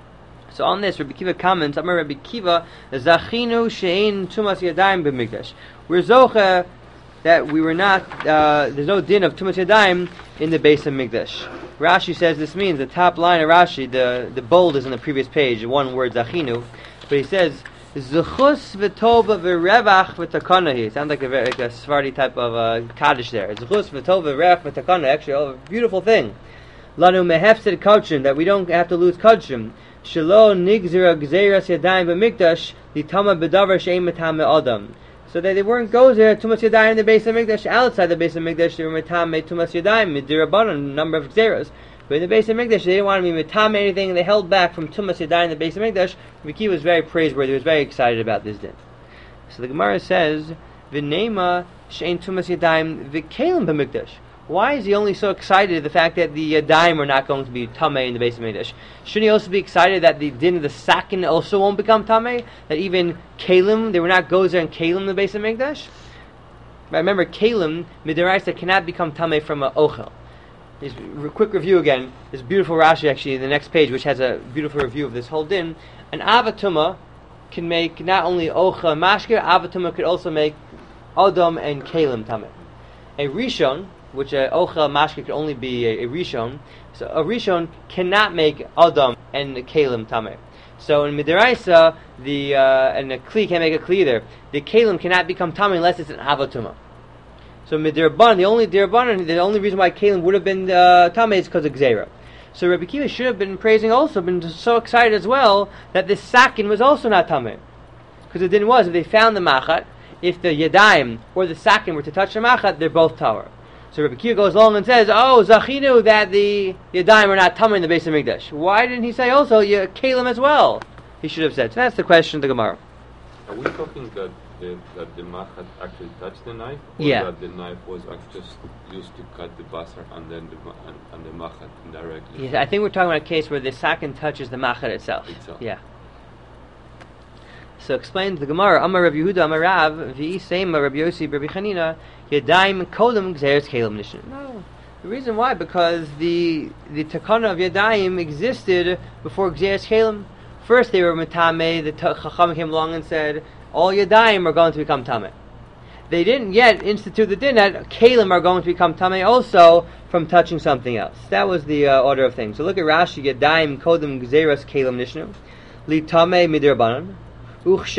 [SPEAKER 1] So on this, Rabbi Kiva comments, Amar Rabbi Kiva, Zachinu she'ein tumas yadayim b'mikdash. We're zocha that we were not, uh, there's no din of tumas yadayim in the base of Mikdash. Rashi says this means, the top line of Rashi, the, the bold is in the previous page, one word, Zachinu, but he says, Zechus v'tova v'revach v'takanahi. It sounds like a, like a Sephardi type of uh, Kaddish there. Zechus v'tova v'revach v'takanahi, actually a beautiful thing. Lanu mehefzed kodshim, that we don't have to lose kodshim. Shelo nigzira gzeiras yadayim b'mikdash, litama b'davar she'em metame adam. So that they weren't gozer tumas yadayim in the base of Mikdash. Outside the base of Mikdash, they were metame tumas yadayim midirabanan, a number of gzeros. But in the base of Mikdash, they didn't want to be metame anything, and they held back from tumas yadayim in the base of Mikdash. Riki was very praiseworthy. He was very excited about this din. So the Gemara says, "V'nema she'en tumas yadayim v'kelim b'Mikdash." Why is he only so excited at the fact that the yadayim are not going to be tameh in the base of Mikdash? Shouldn't he also be excited that the din of the sakin also won't become tameh? That even kalim, they were not gozer and kalim in the base of Mikdash? But remember, kalim, midiraisa, cannot become tameh from an ochel. Just a quick review again. This beautiful Rashi actually in the next page, which has a beautiful review of this whole din. An avatuma can make not only ochel and mashkir, avatuma could also make adam and kalim tameh. A rishon, which a ochel mashke could only be a, a rishon, so a rishon cannot make adam and kalim tameh. So in midiraisa, the uh, and a kli can't make a kli either. The kalim cannot become tameh unless it's an avatuma. So midirban, the only dirban, the only reason why kalim would have been uh, tameh is because of gzeira. So Rabbi Kiva should have been praising also, been so excited as well that this sakin was also not tameh, because it didn't was if they found the machat, if the yadayim or the sakin were to touch the machat, they're both tahor. So Rabbi Kiva goes along and says, "Oh, zachinu that the yadayim are not tameh in the base of Mikdash." Why didn't he say also kalim as well? He should have said. So that's the question of the Gemara.
[SPEAKER 2] Are we talking that the, that the machat actually touched the knife, or
[SPEAKER 1] yeah.
[SPEAKER 2] that the knife was actually just used to cut the basar and then the and, and the machat indirectly?
[SPEAKER 1] Yeah, I think we're talking about a case where the sakin touches the machat itself.
[SPEAKER 2] itself.
[SPEAKER 1] Yeah. So explains the Gemara, Amar Rav Yehuda, Amar Rav, V'isema Rav Yossi, Rav Chanina, Yadayim Kodem Gzeres Kalim Nishin. No. The reason why, because the the takana of Yadayim existed before Gzeres Kalim. First they were Metame, the Chacham came along and said, all Yadayim are going to become Tameh. They didn't yet institute the din that Kalim are going to become Tameh also from touching something else. That was the uh, order of things. So look at Rashi, Yadayim Kodem Gzeres Kalim Nishnu, Li Tameh Midirbanan. When this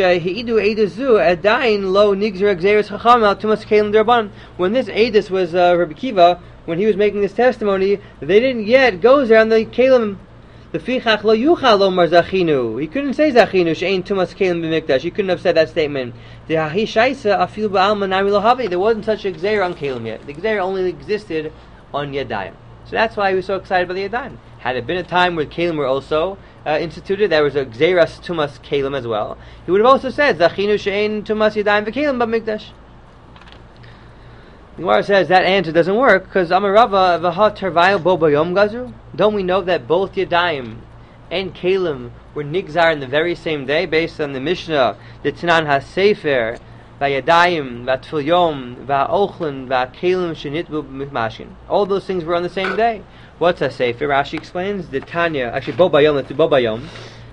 [SPEAKER 1] Eidus was uh, Rabbi Kiva, when he was making this testimony, they didn't yet go there on the Kalim. The Fichach lo yuchal lomar zachinu. He couldn't say zachinu she'ein tumas kalim b'mikdash. He couldn't have said that statement. The hahi shaisa afilu ba'alma nami lo havi. There wasn't such a gzeir on kalim yet. The gzeir only existed on yadayim. So that's why he was so excited about the yadayim. Had it been a time where kalim were also uh, instituted, there was a gzeiras tumas kalim as well, he would have also said zachinu she'ein tumas yadayim v'kalim b'mikdash. The Gemara says that answer doesn't work because Amarava v'ha tervayo bo bayom gazu. Don't we know that both Yadayim and Kalim were nigzar in the very same day, based on the Mishnah, the Tanan HaSefer, v'Yadayim, v'Tfil Yom, v'Ochlin, v'Kalim shenitbu b'mashkin. All those things were on the same day. What's HaSefer? Rashi explains the Tanya. Actually, bo bayom. Let's do bo bayom.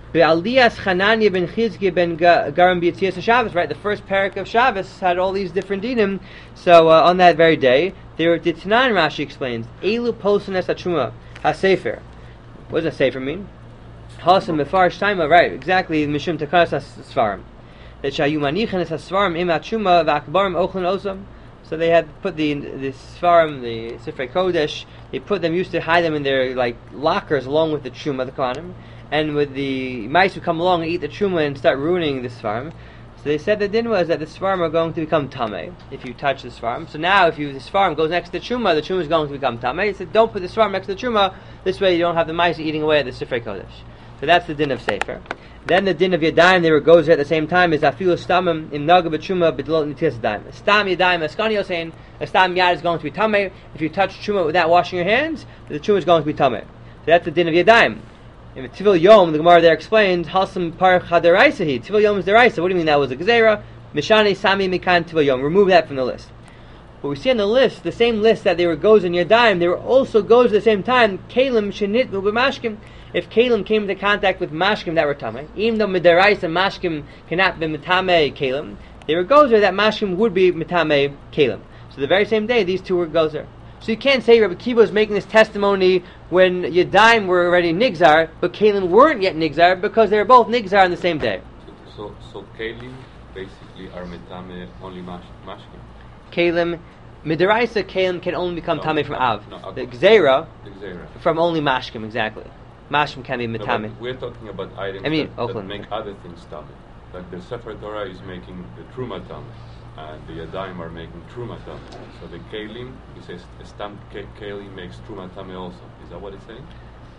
[SPEAKER 1] The Aliyas Chananya ben Chizkiah ben Garam B'Yitzias Shabbos, right? The first parak of Shabbos had all these different dinim. So uh, on that very day, there were Ditnan. Rashi explains, Elu Posanes Atruma HaSefer. What does a sefer mean? Hasam Mefarish Taima, right? Exactly. Mishum Takanas HaSvarim. That Shayu Manichen HaSvarim Im Atruma V'Akbarim Ochlan Osam. So they had put the the Sfarim, the Sifrei Kodesh. They put them, used to hide them in their like lockers along with the Truma, the Kohanim. And with the mice would come along and eat the truma and start ruining the svarim. So they said the din was that the svarim are going to become tameh if you touch the svarim. So now if you the svarim goes next to the truma, the truma is going to become tameh. He said don't put the svarim next to the truma. This way you don't have the mice eating away at the Sifrei Kodesh. So that's the din of sefer. Then the din of yadayim, they were gozer at the same time, is afilu stamim im naga b'truma b'dlot nitias yadayim. Stam yadayim, Askanio saying a stam yad is going to be tameh. If you touch truma without washing your hands, the truma is going to be tameh. So that's the din of yadayim. In Tivil Yom, the Gemara there explains, Halsam par chadaraisa. Tivil Yom is deraisa. What do you mean that was a gzeira? Mishane sami mikan Tivil Yom. Remove that from the list. But we see on the list, the same list that they were goes in Yadayim, they were also goes at the same time, Kalim shenit mashkim. If Kalim came into contact with mashkim that were tameh, even though midaraisa mashkim cannot be mitame Kalim, they were gozer that mashkim would be mitame Kalim. So the very same day, these two were gozer. So you can't say Rabbi Kiva was making this testimony when Yadayim were already Nigzar, but Kalim weren't yet Nigzar because they were both Nigzar on the same day.
[SPEAKER 2] So, so, so Kalim basically are metame only mash, mashkim.
[SPEAKER 1] Kalim, midaraisa Kalim can only become
[SPEAKER 2] no,
[SPEAKER 1] tameh from
[SPEAKER 2] no,
[SPEAKER 1] Av.
[SPEAKER 2] No,
[SPEAKER 1] the Gzeira,
[SPEAKER 2] the Gzeira
[SPEAKER 1] from only mashkim, exactly. Mashkim can be metame.
[SPEAKER 2] No, we're talking about items
[SPEAKER 1] I mean,
[SPEAKER 2] that, that make other things tameh. Like the Sefer Torah is making the Truma tameh. And the Yadayim are making Truma Tameh. So the Kalim, he says, Stam Kalim makes Truma Tameh also. Is that what it's saying?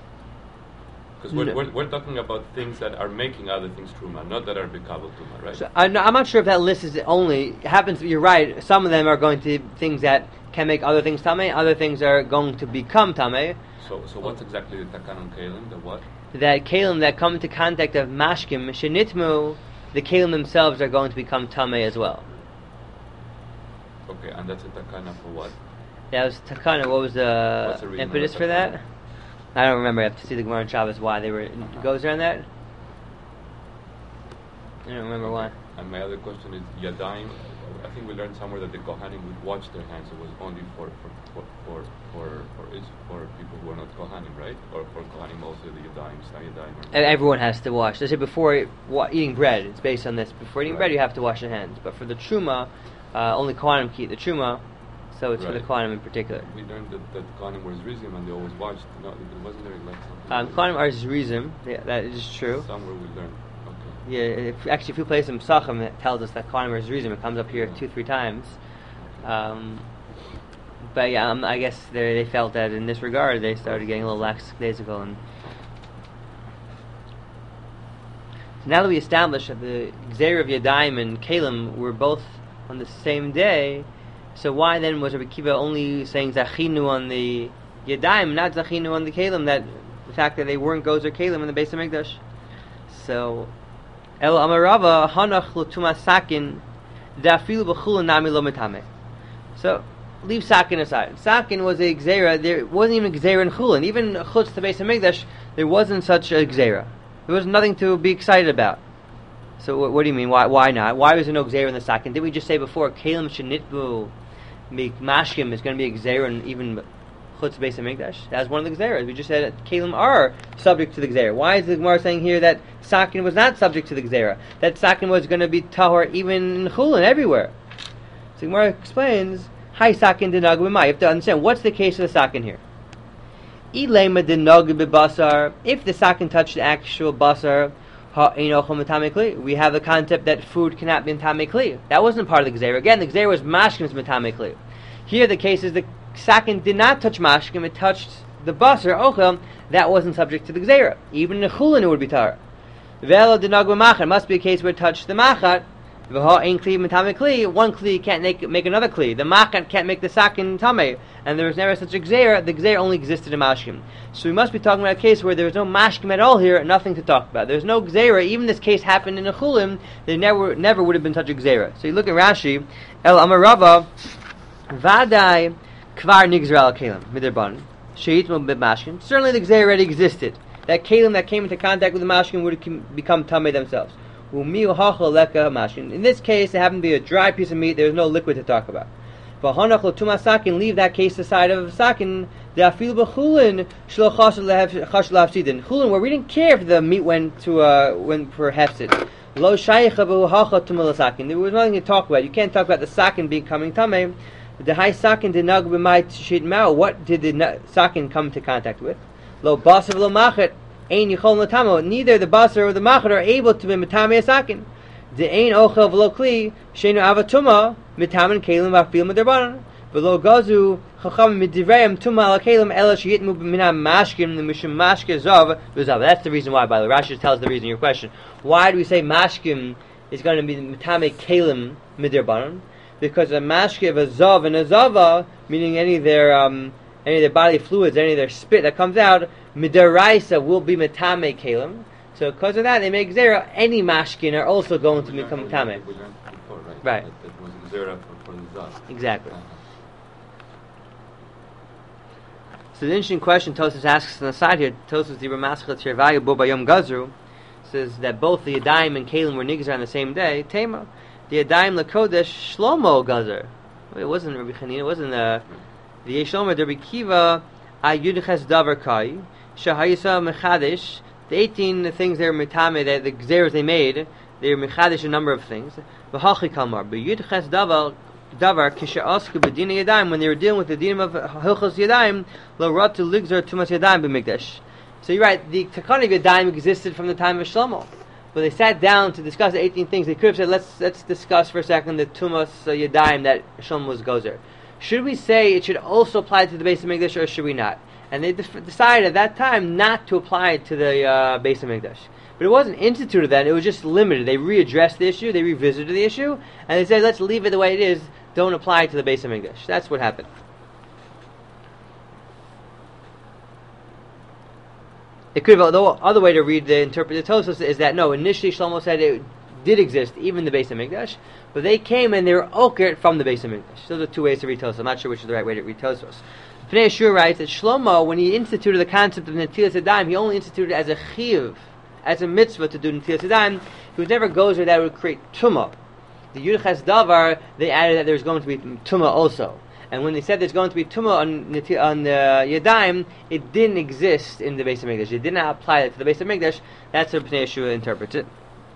[SPEAKER 2] Because we're,
[SPEAKER 1] no.
[SPEAKER 2] we're, we're talking about things that are making other things Truma, not that are Bekabel Truma, right?
[SPEAKER 1] So, I'm, not, I'm not sure if that list is only, it happens, you're right, some of them are going to be things that can make other things Tameh, other things are going to become Tameh.
[SPEAKER 2] So so what's exactly the Takan on Kalim, the what?
[SPEAKER 1] That Kalim that come into contact of Mashkim, Shenitmu, the Kalim themselves are going to become Tameh as well.
[SPEAKER 2] Okay, and that's a takana for what?
[SPEAKER 1] That was takana. What was the,
[SPEAKER 2] the
[SPEAKER 1] impetus for that? I don't remember. I have to see the Gemara in Shabbos why they were uh-huh. goes around that. I don't remember why.
[SPEAKER 2] And my other question is Yadayim. I think we learned somewhere that the Kohanim would wash their hands. It was only for for for for for, for, is, for people who are not Kohanim, right? Or for Kohanim also the Yadayim, Stam Yadayim.
[SPEAKER 1] Everyone has to wash. They say before wa- eating bread. It's based on this. Before eating
[SPEAKER 2] right.
[SPEAKER 1] bread, you have to wash your hands. But for the truma. Uh, only Kohanim keep the Truma, so it's
[SPEAKER 2] right.
[SPEAKER 1] for the Kohanim in particular.
[SPEAKER 2] We learned that, that Kohanim were Zrizim and they always watched. No, it wasn't there like something.
[SPEAKER 1] Um, Kohanim are Zrizim, yeah, that is true.
[SPEAKER 2] Somewhere we learned. Okay.
[SPEAKER 1] Yeah, if, actually, if you play some Psachim, it tells us that Kohanim are Zrizim. It comes up here two, three times. Um, but yeah, um, I guess they felt that in this regard, they started getting a little lackadaisical. And so now that we established that the Gzeir of Yadayim and Kalim were both on the same day, so why then was Rabbi Kiva only saying Zachinu on the Yadayim, not Zachinu on the Kalim, that the fact that they weren't Gozer Kalim in the Beis HaMikdash? So, El Amarava, Hanach L'Tuma Sakin, Dafilu B'chul Nami Lo Metame. So, leave Sakin aside. Sakin was a Gzeira, there wasn't even a Gzeira in Chulin. Even Chutz to Beis HaMikdash, there wasn't such a Gzeira. There was nothing to be excited about. So what, what do you mean? Why why not? Why was there no Gzeira in the Sakin? Did we just say before, Kalim Shenitbu Mashkim is going to be a Gzeira and even Chutz Beis HaMikdash? That was one of the Gzeiras. We just said that Kalim are subject to the Gzeira. Why is the Gemara saying here that Sakin was not subject to the Gzeira? That Sakin was going to be Tahor even in Chulin, everywhere. So the Gemara explains, Hi Sakin Dinag B'mai. You have to understand, what's the case of the Sakin here? Ilema Dinag B'basar. If the Sakin touched the actual Basar, we have the concept that food cannot be Metame Kli. That wasn't part of the Gzeira. Again, the Gzeira was Mashkim's Metame Kli. Here the case is the Sakin did not touch Mashkim, it touched the Basar, Ochel, that wasn't subject to the Gzeira. Even in the Chulin it would be Tar. Velo Dinag B'machat, must be a case where it touched the Machat. V'ha ein Kli Metame Kli, one Kli can't make, make another Kli. The Machat can't make the Sakin Tameh. And there was never such a Gzeira, the Gzeira only existed in Mashkim. So we must be talking about a case where there was no Mashkim at all here, nothing to talk about. There's no Gzeira, even this case happened in a Chulim, there never never would have been such a Gzeira. So you look at Rashi, El Amarava, Vadai, Kvar Nigzra al Kalim, Midirban, Sheit Mashkim. Certainly the Gzeira already existed. that kalim that came into contact with the mashkin would com- become tamei themselves. In this case, it happened to be a dry piece of meat. There was no liquid to talk about. Leave that case aside of sakin. Chulin, where we didn't care if the meat went to uh, went for hefsid. Lo sakin. There was nothing to talk about. You can't talk about the sakin becoming tamei. The high sakin did not be my shit mao. What did the sakin come into contact with? Lo basar lo machet. Ein yichol latamo. Neither the basar or the machet are able to be mitamei sakin. The ein ochel v'lo kli sheinu avatuma mitamen kelim v'afil miderbanan. V'lo gazu chacham midivrayim tuma ala kelim ela sheyitmu b'minam mashkim l'mishum mashke zav v'zav. That's the reason why. By the way, Rashi tells the reason in your question. Why do we say mashkim is going to be mitamei kelim miderbanan? Because a mashke of a zav and a zava, meaning any of their um, any of their bodily fluids, any of their spit that comes out, midaraisa will be metame kelim. So because of that, they make zera. Any mashkin are also going to become metame.
[SPEAKER 2] Right.
[SPEAKER 1] Right.
[SPEAKER 2] That, that was zera for, for the zav.
[SPEAKER 1] Exactly.
[SPEAKER 2] Uh-huh.
[SPEAKER 1] So the interesting question Tosas asks on the side here, Tosas the Ramaschal Tirvayu Bo Bayom Gazru, says that both the Yadayim and Kalim were nigzer on the same day. Tema. The Yadayim Lakodesh Shlomo Gazer. It wasn't Rabbi Chanina, it wasn't the the Yeshlomo Rabbi Kiva Ayudches Davar Kai Shahayisa Mechadish. The eighteen things they were mitame, that the gzeros they made, they were mechadish a number of things. V'hachi kalmar b'yudches davar davar kishasku b'dina yadayim, when they were dealing with the dinim of hilchos yadayim lo rat to ligzer tumas yadayim b'mikdash. So you're right, the takana of yadayim existed from the time of Shlomo. But they sat down to discuss the eighteen things. They could have said, let's let's discuss for a second the tumas uh, yadayim that Shlomo was gozer. Should we say it should also apply to the base of Mikdash, or should we not? And they def- decided at that time not to apply it to the uh, base of Mikdash. But it wasn't instituted then, it was just limited. They readdressed the issue, they revisited the issue, and they said, let's leave it the way it is, don't apply it to the base of Mikdash. That's what happened. It could have, the other way to read the interpret the Tosfos is that no, initially Shlomo said it did exist, even the base of Mikdash, but they came and they were okered from the base of Mikdash. Those are two ways to read Tosfos. I'm not sure which is the right way to read Tosfos. Pnei Yeshua writes that Shlomo, when he instituted the concept of Netilas Yadayim, he only instituted it as a chiyuv, as a mitzvah to do Netilas Yadayim. He was never gozer that would create tumah. The Yudches Davar, they added that there's going to be tumah also. And when they said there's going to be tumah on, on the uh, Yadayim, it didn't exist in the base of Mikdash. It did not apply it to the base of Mikdash. That's how Pnei Yeshua interprets it.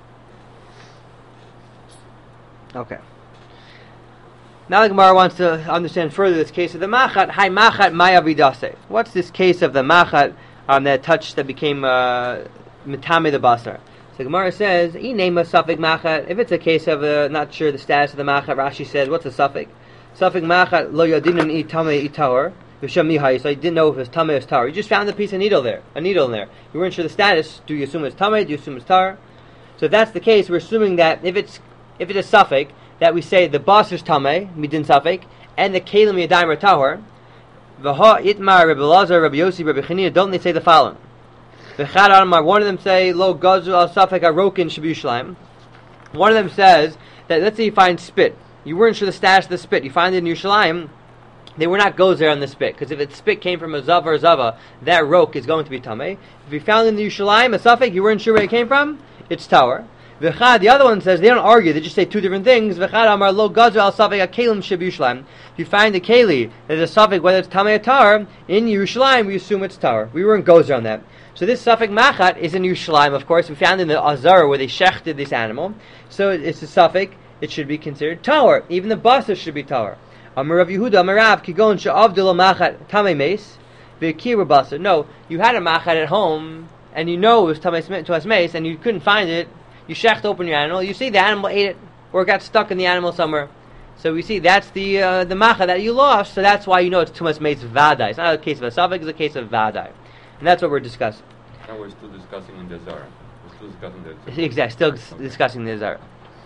[SPEAKER 1] Okay. Now the Gemara wants to understand further this case of the Machat. Hi Machat Maya Vidase. What's this case of the Machat um, that touched, that became uh, Mitame the Basar? So Gemara says, "I name a suffix Machat." If it's a case of uh, not sure the status of the Machat, Rashi says, "What's a suffix?" Suffix Machat lo yadinun i tame itawar v'shem mihai. So you didn't know if it was tame or tar. You just found a piece of needle there, a needle in there. You weren't sure the status. Do you assume it's tame? Do you assume it's tar? So if that's the case, we're assuming that if it's if it's a suffix, that we say the basar is tamei, midin safek, and the kelim yadayim are tahor. V'ha itmar Rabbi Lazar, Rabbi Yossi, Rabbi Chanina, don't they say the following? V'chad Amar, one of them say lo gazu al safek arokin shebiyushlayim. One of them says that let's say you find spit, you weren't sure the status of the spit, you find it in Yerushalayim, they were not gozer on the spit, because if its spit came from a zav or a zava, that rok is going to be tamei. If you found it in the Yerushalayim a safek, you weren't sure where it came from, it's tahor. V'chad, the other one says, they don't argue, they just say two different things. V'chad amar lo gazu al safek ha-kelim sheb'Yerushalayim. If you find the keli, there's a suffix, whether it's tamei or tar, in Yerushalayim, we assume it's tar. We weren't gozer on that. So this suffix machat is in Yerushalayim, of course. We found in the Azar where they shechted this animal. So it's a suffix, it should be considered tar. Even the basar should be tar. Amar Rav Yehuda, amar Rav, kigon she'avdil machat tamei meis, v'kira basar. No, you had a machat at home, and you know it was tamei to us meis, and you couldn't find it. You shecht open your animal, you see the animal ate it, or it got stuck in the animal somewhere. So we see that's the uh, the macha that you lost, so that's why you know it's tumas meis vadai. It's not a case of a suffix, it's a case of vadai. And that's what we're discussing.
[SPEAKER 2] And we're still discussing in the Zara. We're still discussing the
[SPEAKER 1] Exactly, still
[SPEAKER 2] okay.
[SPEAKER 1] discussing the Zara.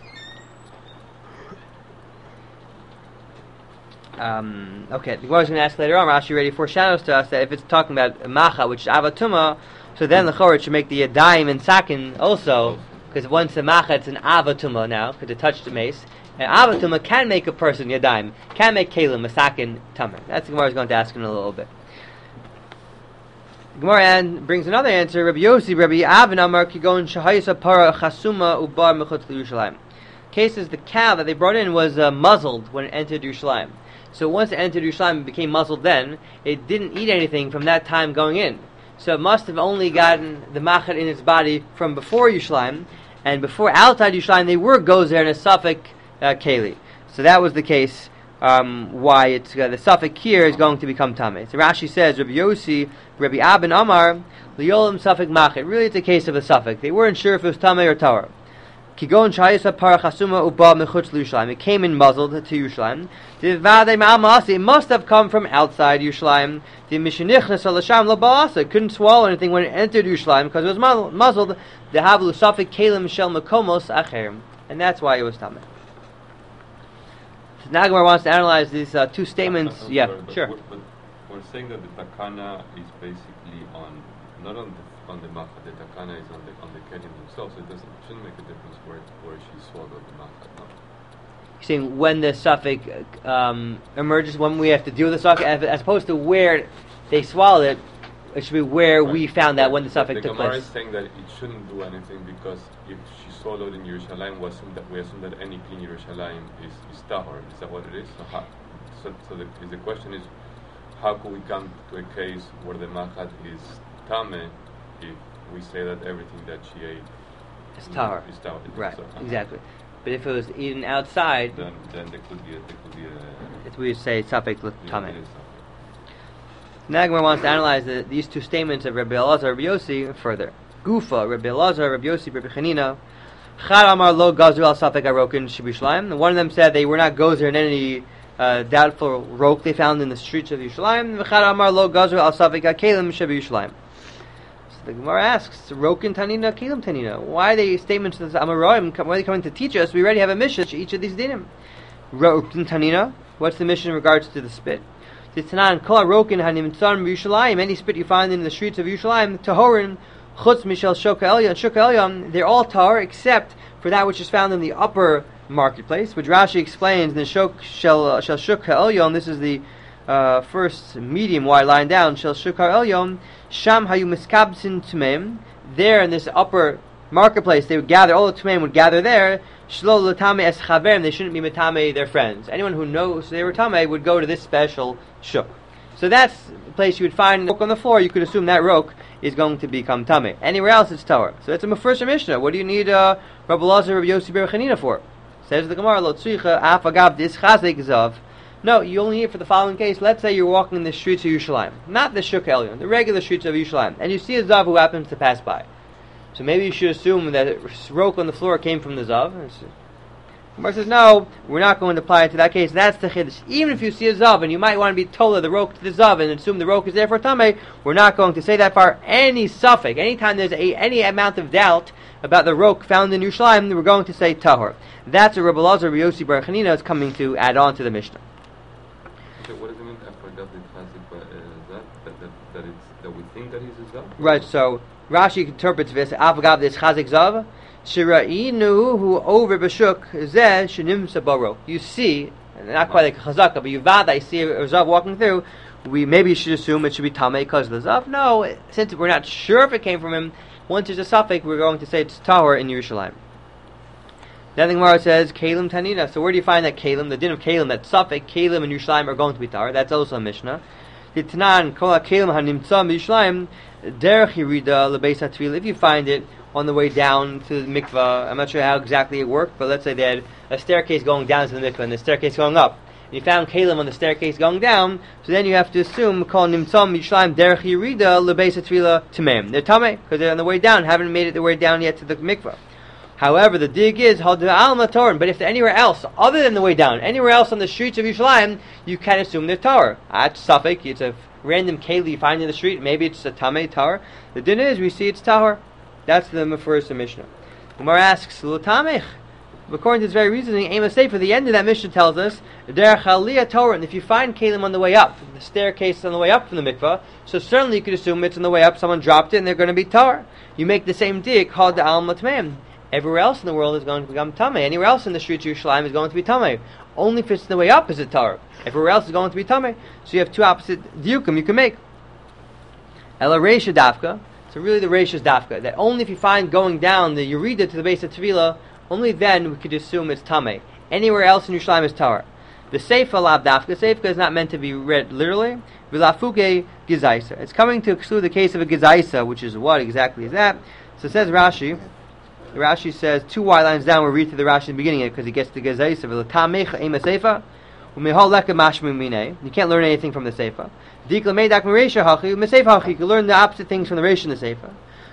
[SPEAKER 1] Um, okay, the Gemara is going to ask later on, Rashi already foreshadows to us that if it's talking about macha, which is avatuma, so then the chorah should make the yadayim and sakin also, because once the macha, it's an avatuma now, because it touched the mace. And avatuma can make a person yadayim, can make kelim, a sakin, tamer. That's the Gemara is going to ask in a little bit. Gemara and brings another answer. Rabbi Yossi, Rabbi Avin Amar Kigon Shahayisa Para Chasuma Ubar Mechutz Yerushalayim. Cases the cow that they brought in was uh, muzzled when it entered Yerushalayim. So once it entered Yerushalayim, it became muzzled. Then it didn't eat anything from that time going in. So it must have only gotten the machat in its body from before Yerushalayim, and before outside Yerushalayim they were gozer and a suffix uh, keli. So that was the case. Um, why it's uh, the suffix here is going to become tameh. So Rashi says, Rabbi Yossi, Rabbi Abin Amar, liyolim suffix machet. Really, it's a case of a suffix. They weren't sure if it was tameh or tahor. Kigon shayisa para chasuma uba mechutz Yerushalayim. It came in muzzled to Yerushalayim. It must have come from outside Yerushalayim. The mishenichnas alasham labasa. It couldn't swallow anything when it entered Yerushalayim because it was muzzled. The havlu suffix kelim shel makomos acher, and that's why it was tameh. So now Gemara wants to analyze these uh, two statements.
[SPEAKER 2] I'm
[SPEAKER 1] yeah,
[SPEAKER 2] sorry, but
[SPEAKER 1] sure.
[SPEAKER 2] We're, but we're saying that the takana is basically on not on the on the machat. The takana is on the on the kelim themselves. So it doesn't shouldn't make a difference where where she swallowed the machat. No.
[SPEAKER 1] You're saying when the suffix um, emerges, when we have to deal with the suffix, as opposed to where they swallowed it, it should be where right. we found that when the suffix
[SPEAKER 2] the
[SPEAKER 1] took
[SPEAKER 2] Gemara
[SPEAKER 1] place.
[SPEAKER 2] is saying that it shouldn't do anything because if she swallowed in Yerushalayim, we assume that we assume that any clean Yerushalayim is is tahor. Is that what it is? So, how, so, so the, the question is, how could we come to a case where the machat is tameh if we say that everything that she ate
[SPEAKER 1] It's tahor.
[SPEAKER 2] is tahor?
[SPEAKER 1] Right,
[SPEAKER 2] So, uh-huh.
[SPEAKER 1] exactly. But if it was eaten outside,
[SPEAKER 2] Then, then there could be a, there could be a.
[SPEAKER 1] it's we would say suffix
[SPEAKER 2] yeah,
[SPEAKER 1] tameh.
[SPEAKER 2] it is tameh.
[SPEAKER 1] Now Gemara wants to analyze the, these two statements of Rabbi Elazar, Rabbi Yossi further. Gufa, Rabbi Elazar, Rabbi Yossi, Rabbi Chanina. Chad Amar lo gazer al safek arokin shebishlayim. One of them said they were not gozer in any uh, doubtful roke they found in the streets of Yerushalayim. Chad Amar lo gazer al safek akelim shebishlayim. So the Gemara asks, Rokin Tanina, Kelim Tanina. Why are they statements of the Amoraim? Why are they coming to teach us? We already have a mission to each of these dinim. Rokin Tanina. What's the mission in regards to the spit? Any spit you find in the streets of Yerushalayim, Tahorin, Chutz Mishel Shoka Elyon, Shoka Elyon, they're all tahor except for that which is found in the upper marketplace, which Rashi explains in the Shok Shel Shel Shoka Elyon. This is the uh, first medium wide line down. Shel Shoka Elyon, Sham Hayu Miskabsin Tumeim. There in this upper marketplace, they would gather. All the Tumeim would gather there. Shlo Latame Es Chaverim. They shouldn't be Matame their friends. Anyone who knows they were Tameh would go to this special shuk. So that's the place you would find a roke on the floor. You could assume that roke is going to become tameh. Anywhere else, it's tahor. So that's a first Mishnah. What do you need uh, Rabbi Elazar, Rabbi Yossi Bar Chanina for? Says the Gemara, Lo tzricha afagab dis chazek zav. No, you only need it for the following case. Let's say you're walking in the streets of Yerushalayim, not the Shuk Elyon, the regular streets of Yerushalayim, and you see a zav who happens to pass by. So maybe you should assume that a roke on the floor came from the zav. Gemara says, no, we're not going to apply it to that case. That's the chiddush. Even if you see a zav and you might want to be told of the roke to the zav and assume the roke is there for tameh, we're not going to say that for any suffix. Anytime there's a, any amount of doubt about the roke found in Yerushalayim, we're going to say tahor. That's what Rabbi Elazar, Rabbi Yossi Bar Chanina is coming to add on to the Mishnah.
[SPEAKER 2] Okay, what does it mean? I forgot the classic, but uh, that, that, that, that, it's, that we think that he's a zav?
[SPEAKER 1] Right, so Rashi interprets this, Avagav this chazik zav, Shira'inu hu over b'shuk zeh shenim sabaro. You see, and not quite like a chazaka, but you vada, I see a zav walking through, we maybe should assume it should be tameh because of the zav. No, since we're not sure if it came from him, once there's a suffix, we're going to say it's tahor in Yerushalayim. Then the Gemara says, Kalim Tanina. So where do you find that Kalim, the din of Kalim, that suffix, Kalim and Yerushalayim are going to be tahor? That's also a Mishnah. L'tanan kol Kalim hanimtza Yerushalayim derech yirida lebeis haTefillah. If you find it on the way down to the mikvah, I'm not sure how exactly it worked, but let's say they had a staircase going down to the mikvah and the staircase going up. And you found Kalim on the staircase going down, so then you have to assume kol nimtzam Yerushalayim derech yirida lebeis haTefillah tameim. They're tameh because they're on the way down, haven't made it the way down yet to the mikvah. However, the dig is but if they're anywhere else other than the way down, anywhere else on the streets of Yerushalayim, you can assume they're tahor. That's suffix. It's a random keli you find in the street. Maybe it's a tameh tahor. The din is we see it's tahor. That's the first Mishnah. Umar asks, L'tamech. According to this very reasoning, aim a say for the end of that Mishnah tells us, derech aliyah Torah. And if you find kalim on the way up, the staircase on the way up from the mikvah, so certainly you could assume it's on the way up. Someone dropped it, and they're going to be tahor. You make the same dig called the al matmeim. Everywhere else in the world is going to become tameh. Anywhere else in the streets of Yerushalayim is going to be tameh. Only if it's on the way up is it tahor. Everywhere else is going to be tameh. So you have two opposite diukim you can make. Ela Reisha Dafka. So really the Reisha is Dafka. That only if you find going down the Yerida to the base of Tefillah, only then we could assume it's Tameh. Anywhere else in Yerushalayim is Tahor. The Seifa Lav Dafka. Seifa is not meant to be read literally. Vilafuke Gizaisa. It's coming to exclude the case of a Gizaisa, which is what exactly is that? So it says Rashi. Rashi says two white lines down. We'll read through the Rashi in the beginning because he gets to Gizaisa. V'latamecha ema Seifa. You can't learn anything from the Seifa. You can learn the opposite things from the Reish and the Seifa.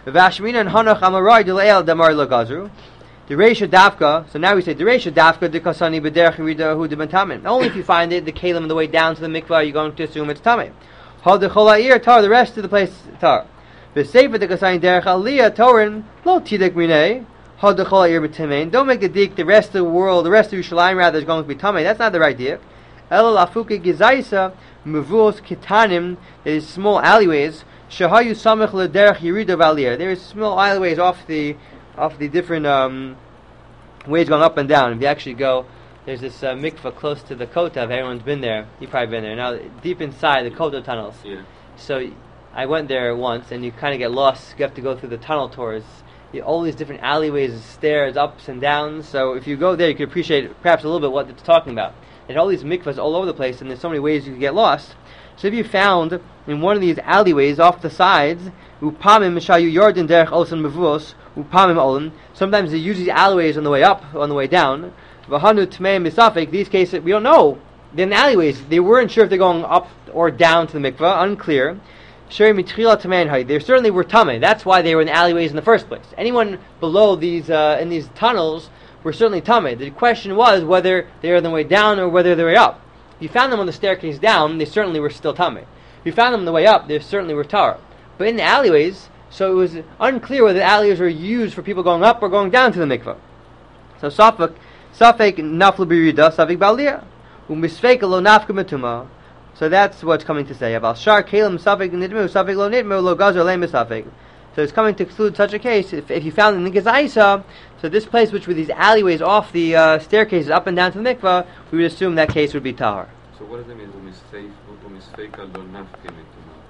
[SPEAKER 1] The Reisha Dafka, so now we say the Reisha Dafka de Kasani B'derech Yerida Hu de Bentamin. Only if you find it, the Kalim on the way down to the mikvah, you're going to assume it's Tameh. Hal de Cholair Tar, the rest of the place Tar. The Seifa de Kasani Derech Aliyah Torin Lo Tidek Minei. Hal de Cholair B'Timein. Don't make the dik. The rest of the world, the rest of Yerushalayim rather is going to be Tameh. That's not the right idea. El Lafuke Gizaisa Mavus Kitanim. There's small alleyways. Shahayu Samech LeDerech Yerida Valier. There is small alleyways off the off the different um, ways going up and down. If you actually go, there's this uh, mikvah close to the Kota. If everyone's been there, you've probably been there. Now, deep inside the Kota tunnels.
[SPEAKER 2] Yeah.
[SPEAKER 1] So, I went there once, and you kind of get lost. You have to go through the tunnel tours. You, all these different alleyways, stairs, ups and downs. So, if you go there, you can appreciate perhaps a little bit what it's talking about. There's all these mikvahs all over the place, and there's so many ways you can get lost. So, if you found in one of these alleyways off the sides, upamim mishayu yordin derech osan mevuos, upamim olim. Sometimes they use these alleyways on the way up, on the way down. V'hanu tmei misafik. These cases we don't know. They're in the alleyways. They weren't sure if they're going up or down to the mikvah. Unclear. Sheri mitchila tamein hay. They certainly were tamei. That's why they were in the alleyways in the first place. Anyone below these uh, in these tunnels were certainly tamei. The question was whether they were on the way down or whether they were up. If you found them on the staircase down, they certainly were still tamei. If you found them on the way up, they certainly were tar. But in the alleyways, so it was unclear whether the alleyways were used for people going up or going down to the mikvah. So Safek, Safek naflu birida, Safek baliyah, umisfek lo nafka metuma. So that's what's coming to say. Aval shar kelim Safek nidmu, Safek lo nidmu, lo gazer le misafek. So it's coming to exclude such a case if, if you found in the Gezaisa. So this place, which were these alleyways off the uh, staircases up and down to the mikvah, we would assume that case would be tahar.
[SPEAKER 2] So what does it mean? Umisfek lo nafka metuma.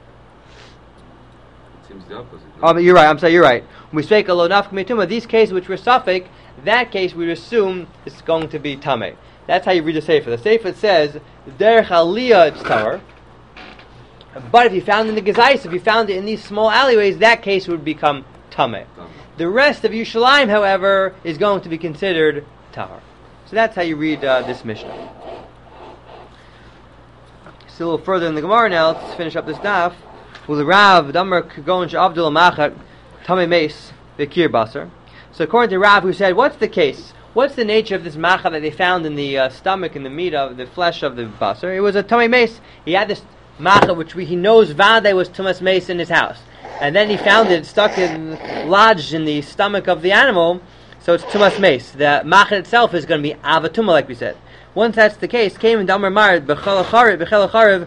[SPEAKER 2] Seems the opposite.
[SPEAKER 1] No? Um, you're right. I'm sorry. You're right. When we speak a lo nafka metuma, these cases which were safek, that case we would assume is going to be tameh. That's how you read the sefer. The sefer says derech aliyah it's tahor. But if you found in the gezais, if you found it in these small alleyways, that case would become tameh. The rest of Yerushalayim, however, is going to be considered tahor. So that's how you read uh, this Mishnah. Still a little further in the Gemara now. Let's finish up this daf. Rav Damar Kagon Abdul Machat Tamei Meis Bekir Basar. So according to Rav, who said, what's the case? What's the nature of this macha that they found in the uh, stomach, in the meat of the flesh of the basar? It was a Tamei Meis. He had this macha which we, he knows Vade was Tumas Meis in his house, and then he found it stuck in, lodged in the stomach of the animal. So it's Tumas Meis. The macha itself is going to be Avatuma, like we said. Once that's the case, came in Damar Mar Bechal Charev Bechal Charev.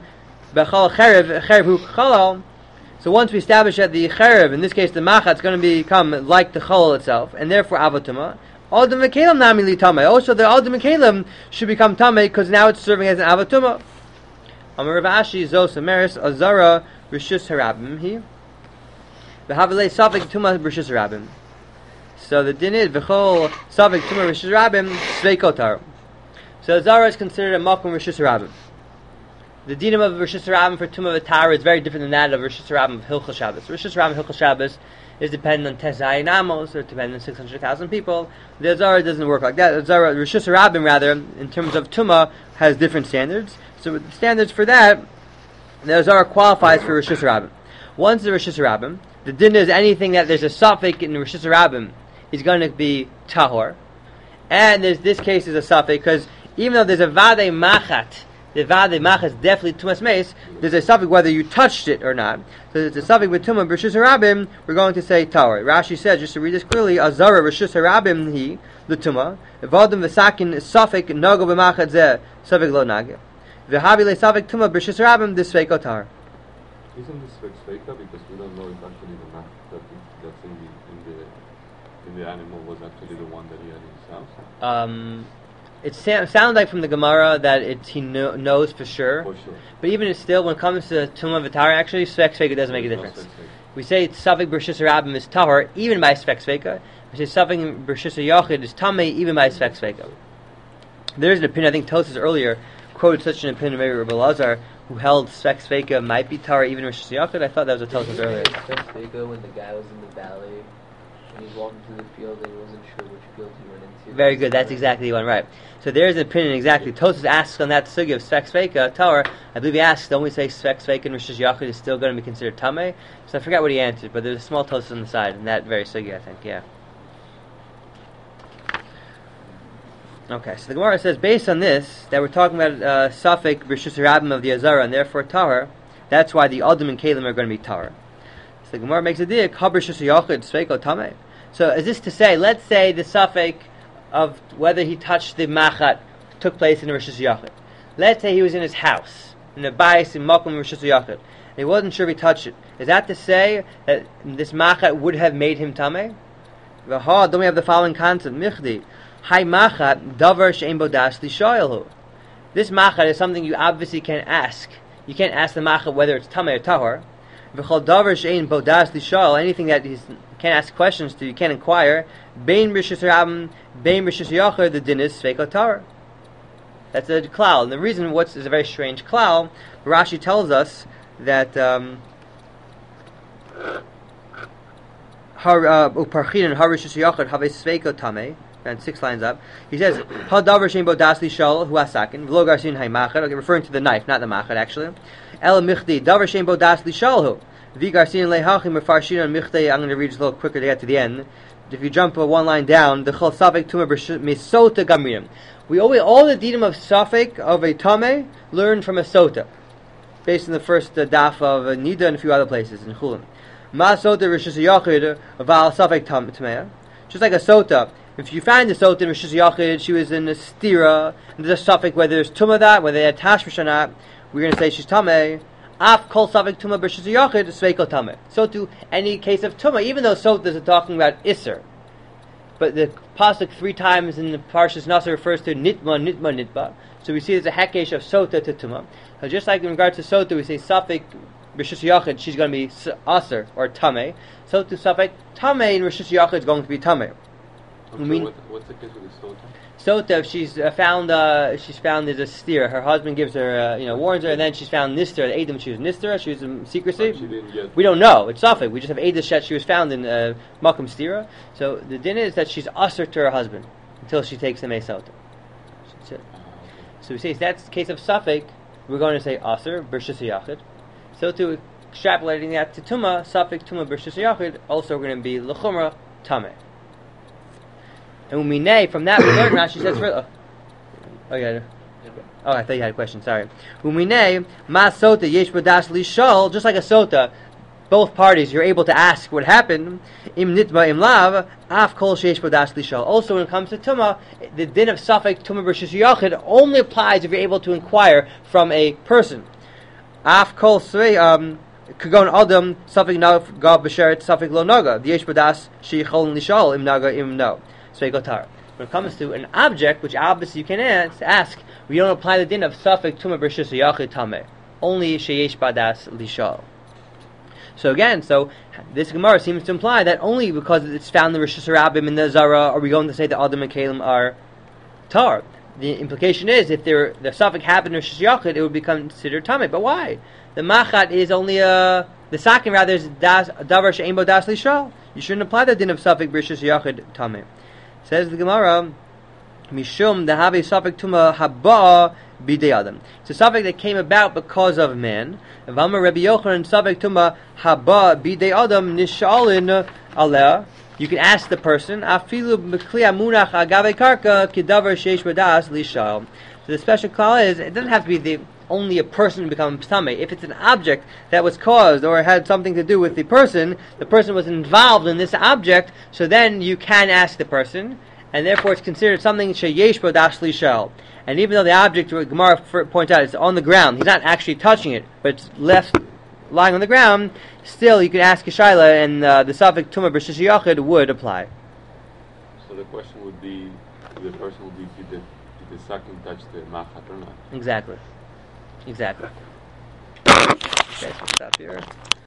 [SPEAKER 1] So once we establish that the cherev, in this case the macha, is going to become like the chalal itself, and therefore avatuma, Adam Mekalim nami li tamei. Also, the Adam Mekalim should become tamei because now it's serving as an avatuma. Amar Rav Ashi Zos Ameris Azara Rishus Harabim he. V'havilei Safek Tuma Rishus Harabim. So the din is v'chol Safek Tuma Rishus Harabim Sveikotar. So Azara is considered a makom Rishus Harabim. The dinam of Rishus Harabim for Tumah V'Tara is very different than that of Rishus Harabim of Hilchos Shabbos. Rishus Harabim of Hilchos Shabbos is dependent on Tezayin Amos, or dependent on six hundred thousand people. The Azara doesn't work like that. Azara, Rishus Harabim, rather, in terms of Tumah, has different standards. So with the standards for that, the Azara qualifies for Rishus Harabim. Once the Rishus Harabim, the din is anything that there's a suffix in Rishus Harabim is going to be Tahor. And there's, this case is a suffix, because even though there's a Vadei Machat, the Vadei Machat is definitely Tumas Meis, there's a suffix whether you touched it or not. So there's a suffix with Tumah Rishus Harabim, we're going to say Tahor. Rashi says, just to read this clearly, Azara Rishus Harabim he, the Tumah, Vadim V'sakin suffix Nago B'Machat Zeh, suffix Lo Nage. V'havi Le suffix Tumah Rishus Harabim, this Sveiko Tahor.
[SPEAKER 2] Isn't this Sveika because we don't know if actually the mach that that's in the in the in the animal was actually the one that he had in his house?
[SPEAKER 1] Um, it sa- sounds like from the Gemara that it's, he kno- knows for sure.
[SPEAKER 2] For sure.
[SPEAKER 1] But even still, when it comes to Tumah V'Tara, actually, Svek Sveka doesn't make a
[SPEAKER 2] There's no
[SPEAKER 1] difference.
[SPEAKER 2] Svek Sveka.
[SPEAKER 1] We say Safek B'Rishus Rabbim is Tahor, even by Svek Sveka. We say Safek B'Rishus Yachid is Tamei, even by Svek Sveka. There's an opinion, I think Tosas earlier quoted such an opinion of maybe Rabbi Lazar, who held Svek Sveka might be Tahor, even Rishus Yachid. I thought that was a Tosas earlier.
[SPEAKER 4] Svek Sveka when the guy was in the valley and he was walking through the field and he wasn't sure which field he went into.
[SPEAKER 1] Very good, that's exactly the one, right. So there's an opinion exactly. Tosas asks on that sugi of Svek Sveka, Tahor, I believe he asks, don't we say Svek Sveka and Rishus Yachid is still going to be considered Tamei? So I forgot what he answered, but there's a small Tosas on the side, in that very sugi, I think, yeah. Okay, so the Gemara says, based on this, that we're talking about uh, Safek B'Rishus Rabbim of the Azara, and therefore Tahor, that's why the Adam and Kalim are going to be Tahor. So the Gemara makes a diak, Ha B'Rishus Yachid Sveiko Tamei. So is this to say, let's say the Safek of whether he touched the Machat took place in Rishus Yachid. Let's say he was in his house, in the Bais, in Makom Rishus Yachid, and he wasn't sure if he touched it. Is that to say that this Machat would have made him Tamei? V'ha, don't we have the following concept, Michdi, Hai Machat, Davar She'en Bodas Lishoyelhu. This Machat is something you obviously can't ask. You can't ask the Machat whether it's Tamei or Tahor. V'chol Davar She'en Bodas Lishoyel, anything that you can't ask questions to, you can't inquire, Bein Rishus Rabbim, Bein Rishus Yachid, the din is Sveiko Tahor. That's a klal. And the reason what's is a very strange klal, Rashi tells us that um Har Uparchin and Harishus Yachid have a Sveiko Tamei. And six lines up, he says, "Ha davar shein bo das li shal hu asakin v'lo garsin hay machat." Okay, referring to the knife, not the machat, actually. El michdi davar shein bo das li shal hu vi garsin lehachim mefarshin on michdi. I'm going to read just a little quicker to get to the end. If you jump uh, one line down, the chol safek tumah misota gamirim. We always all the dinim of safek of a tameh learned from a sota, based on the first uh, daf of uh, Nida and a few other places in Chulim. Ma sota rishus yachid val safek tameh. Just like a sota. If you find the sota in Rishus Yachid, she was in a stira, and there's a suffix whether there's tumah that, whether they attach or not, we're going to say she's tameh. Af kol suffix tumah b'Rishus Yachid, sveiko tameh. So to any case of tumah, even though sotas are talking about iser, but the pasuk three times in the Parshas Nasa refers to nitma, nitma, nitba. So we see there's a hekesh of sota to tumah. So just like in regards to sota, we say suffix Rishus Yachid, she's going to be aser or tameh. So to suffix tameh in Rishus Yachid is going to be tameh.
[SPEAKER 2] So what, what's the case with the sota?
[SPEAKER 1] Sota, if she's uh, found, uh, she's found there's a steer. Her husband gives her, uh, you know, warns her, and then she's found nister. The Edom, she was nister. She was in secrecy.
[SPEAKER 2] But she didn't get
[SPEAKER 1] we don't know. It's safek. We just have Edom that she was found in uh, Makom stira. So the din is that she's usher to her husband until she takes the sota. So, so we say if that's the case of safek, we're going to say usher b'Rishus Yachid. So to extrapolating that to tuma, safek tuma b'Rishus Yachid, also we're going to be lechumra tameh. And umine, from that we learn, Rashi says, for, oh, oh, yeah. Oh, I thought you had a question, sorry. Umine, ma sota yesh b'das li shal, just like a sota, both parties, you're able to ask what happened. Im nitma im lav, af kol shesh b'das li shal. Also, when it comes to tumah, the din of safek tumah b'Rishus Yachid only applies if you're able to inquire from a person. Af kol svei, um, kagon adam, safek nav gav b'sheret, safek lo naga. The yesh b'das sheichol li shal, im naga im no. When it comes to an object, which obviously you can ask, we don't apply the din of safek tumah b'Rishus Yachid tameh. Only sheyesh badas lishal. So again, so this Gemara seems to imply that only because it's found in the Rishus Rabbim in the Zara are we going to say that Adam and Kalim are tar. The implication is if there, the safek happened in Rishus Yachid, it would become considered tameh. But why? The machat is only a the sakin rather is das davar she'en bo das lishal. You shouldn't apply the din of safek b'Rishus Yachid tameh. Says the Gemara, Mishum dehavi safek tuma haba b'dei adam. It's a safek that came about because of man. V'amar Rabbi Yochanan safek tuma haba b'dei adam nishalin aleh. You can ask the person, afilu b'kli amunach agave karka kidavar sheish b'das lishal. So the special klal is, it doesn't have to be the only a person to become tameh. If it's an object that was caused or had something to do with the person, the person was involved in this object, so then you can ask the person, and therefore it's considered something sheyesh bo das lishal. And even though the object, Gemara points out, is on the ground, he's not actually touching it, but it's left lying on the ground, still you can ask a shaila, and uh, the safek tumah b'Rishus Yachid would apply.
[SPEAKER 2] So the question would be, the person would be the Did the sucking touch the machat or not?
[SPEAKER 1] Exactly. Exactly. Okay, so stop here.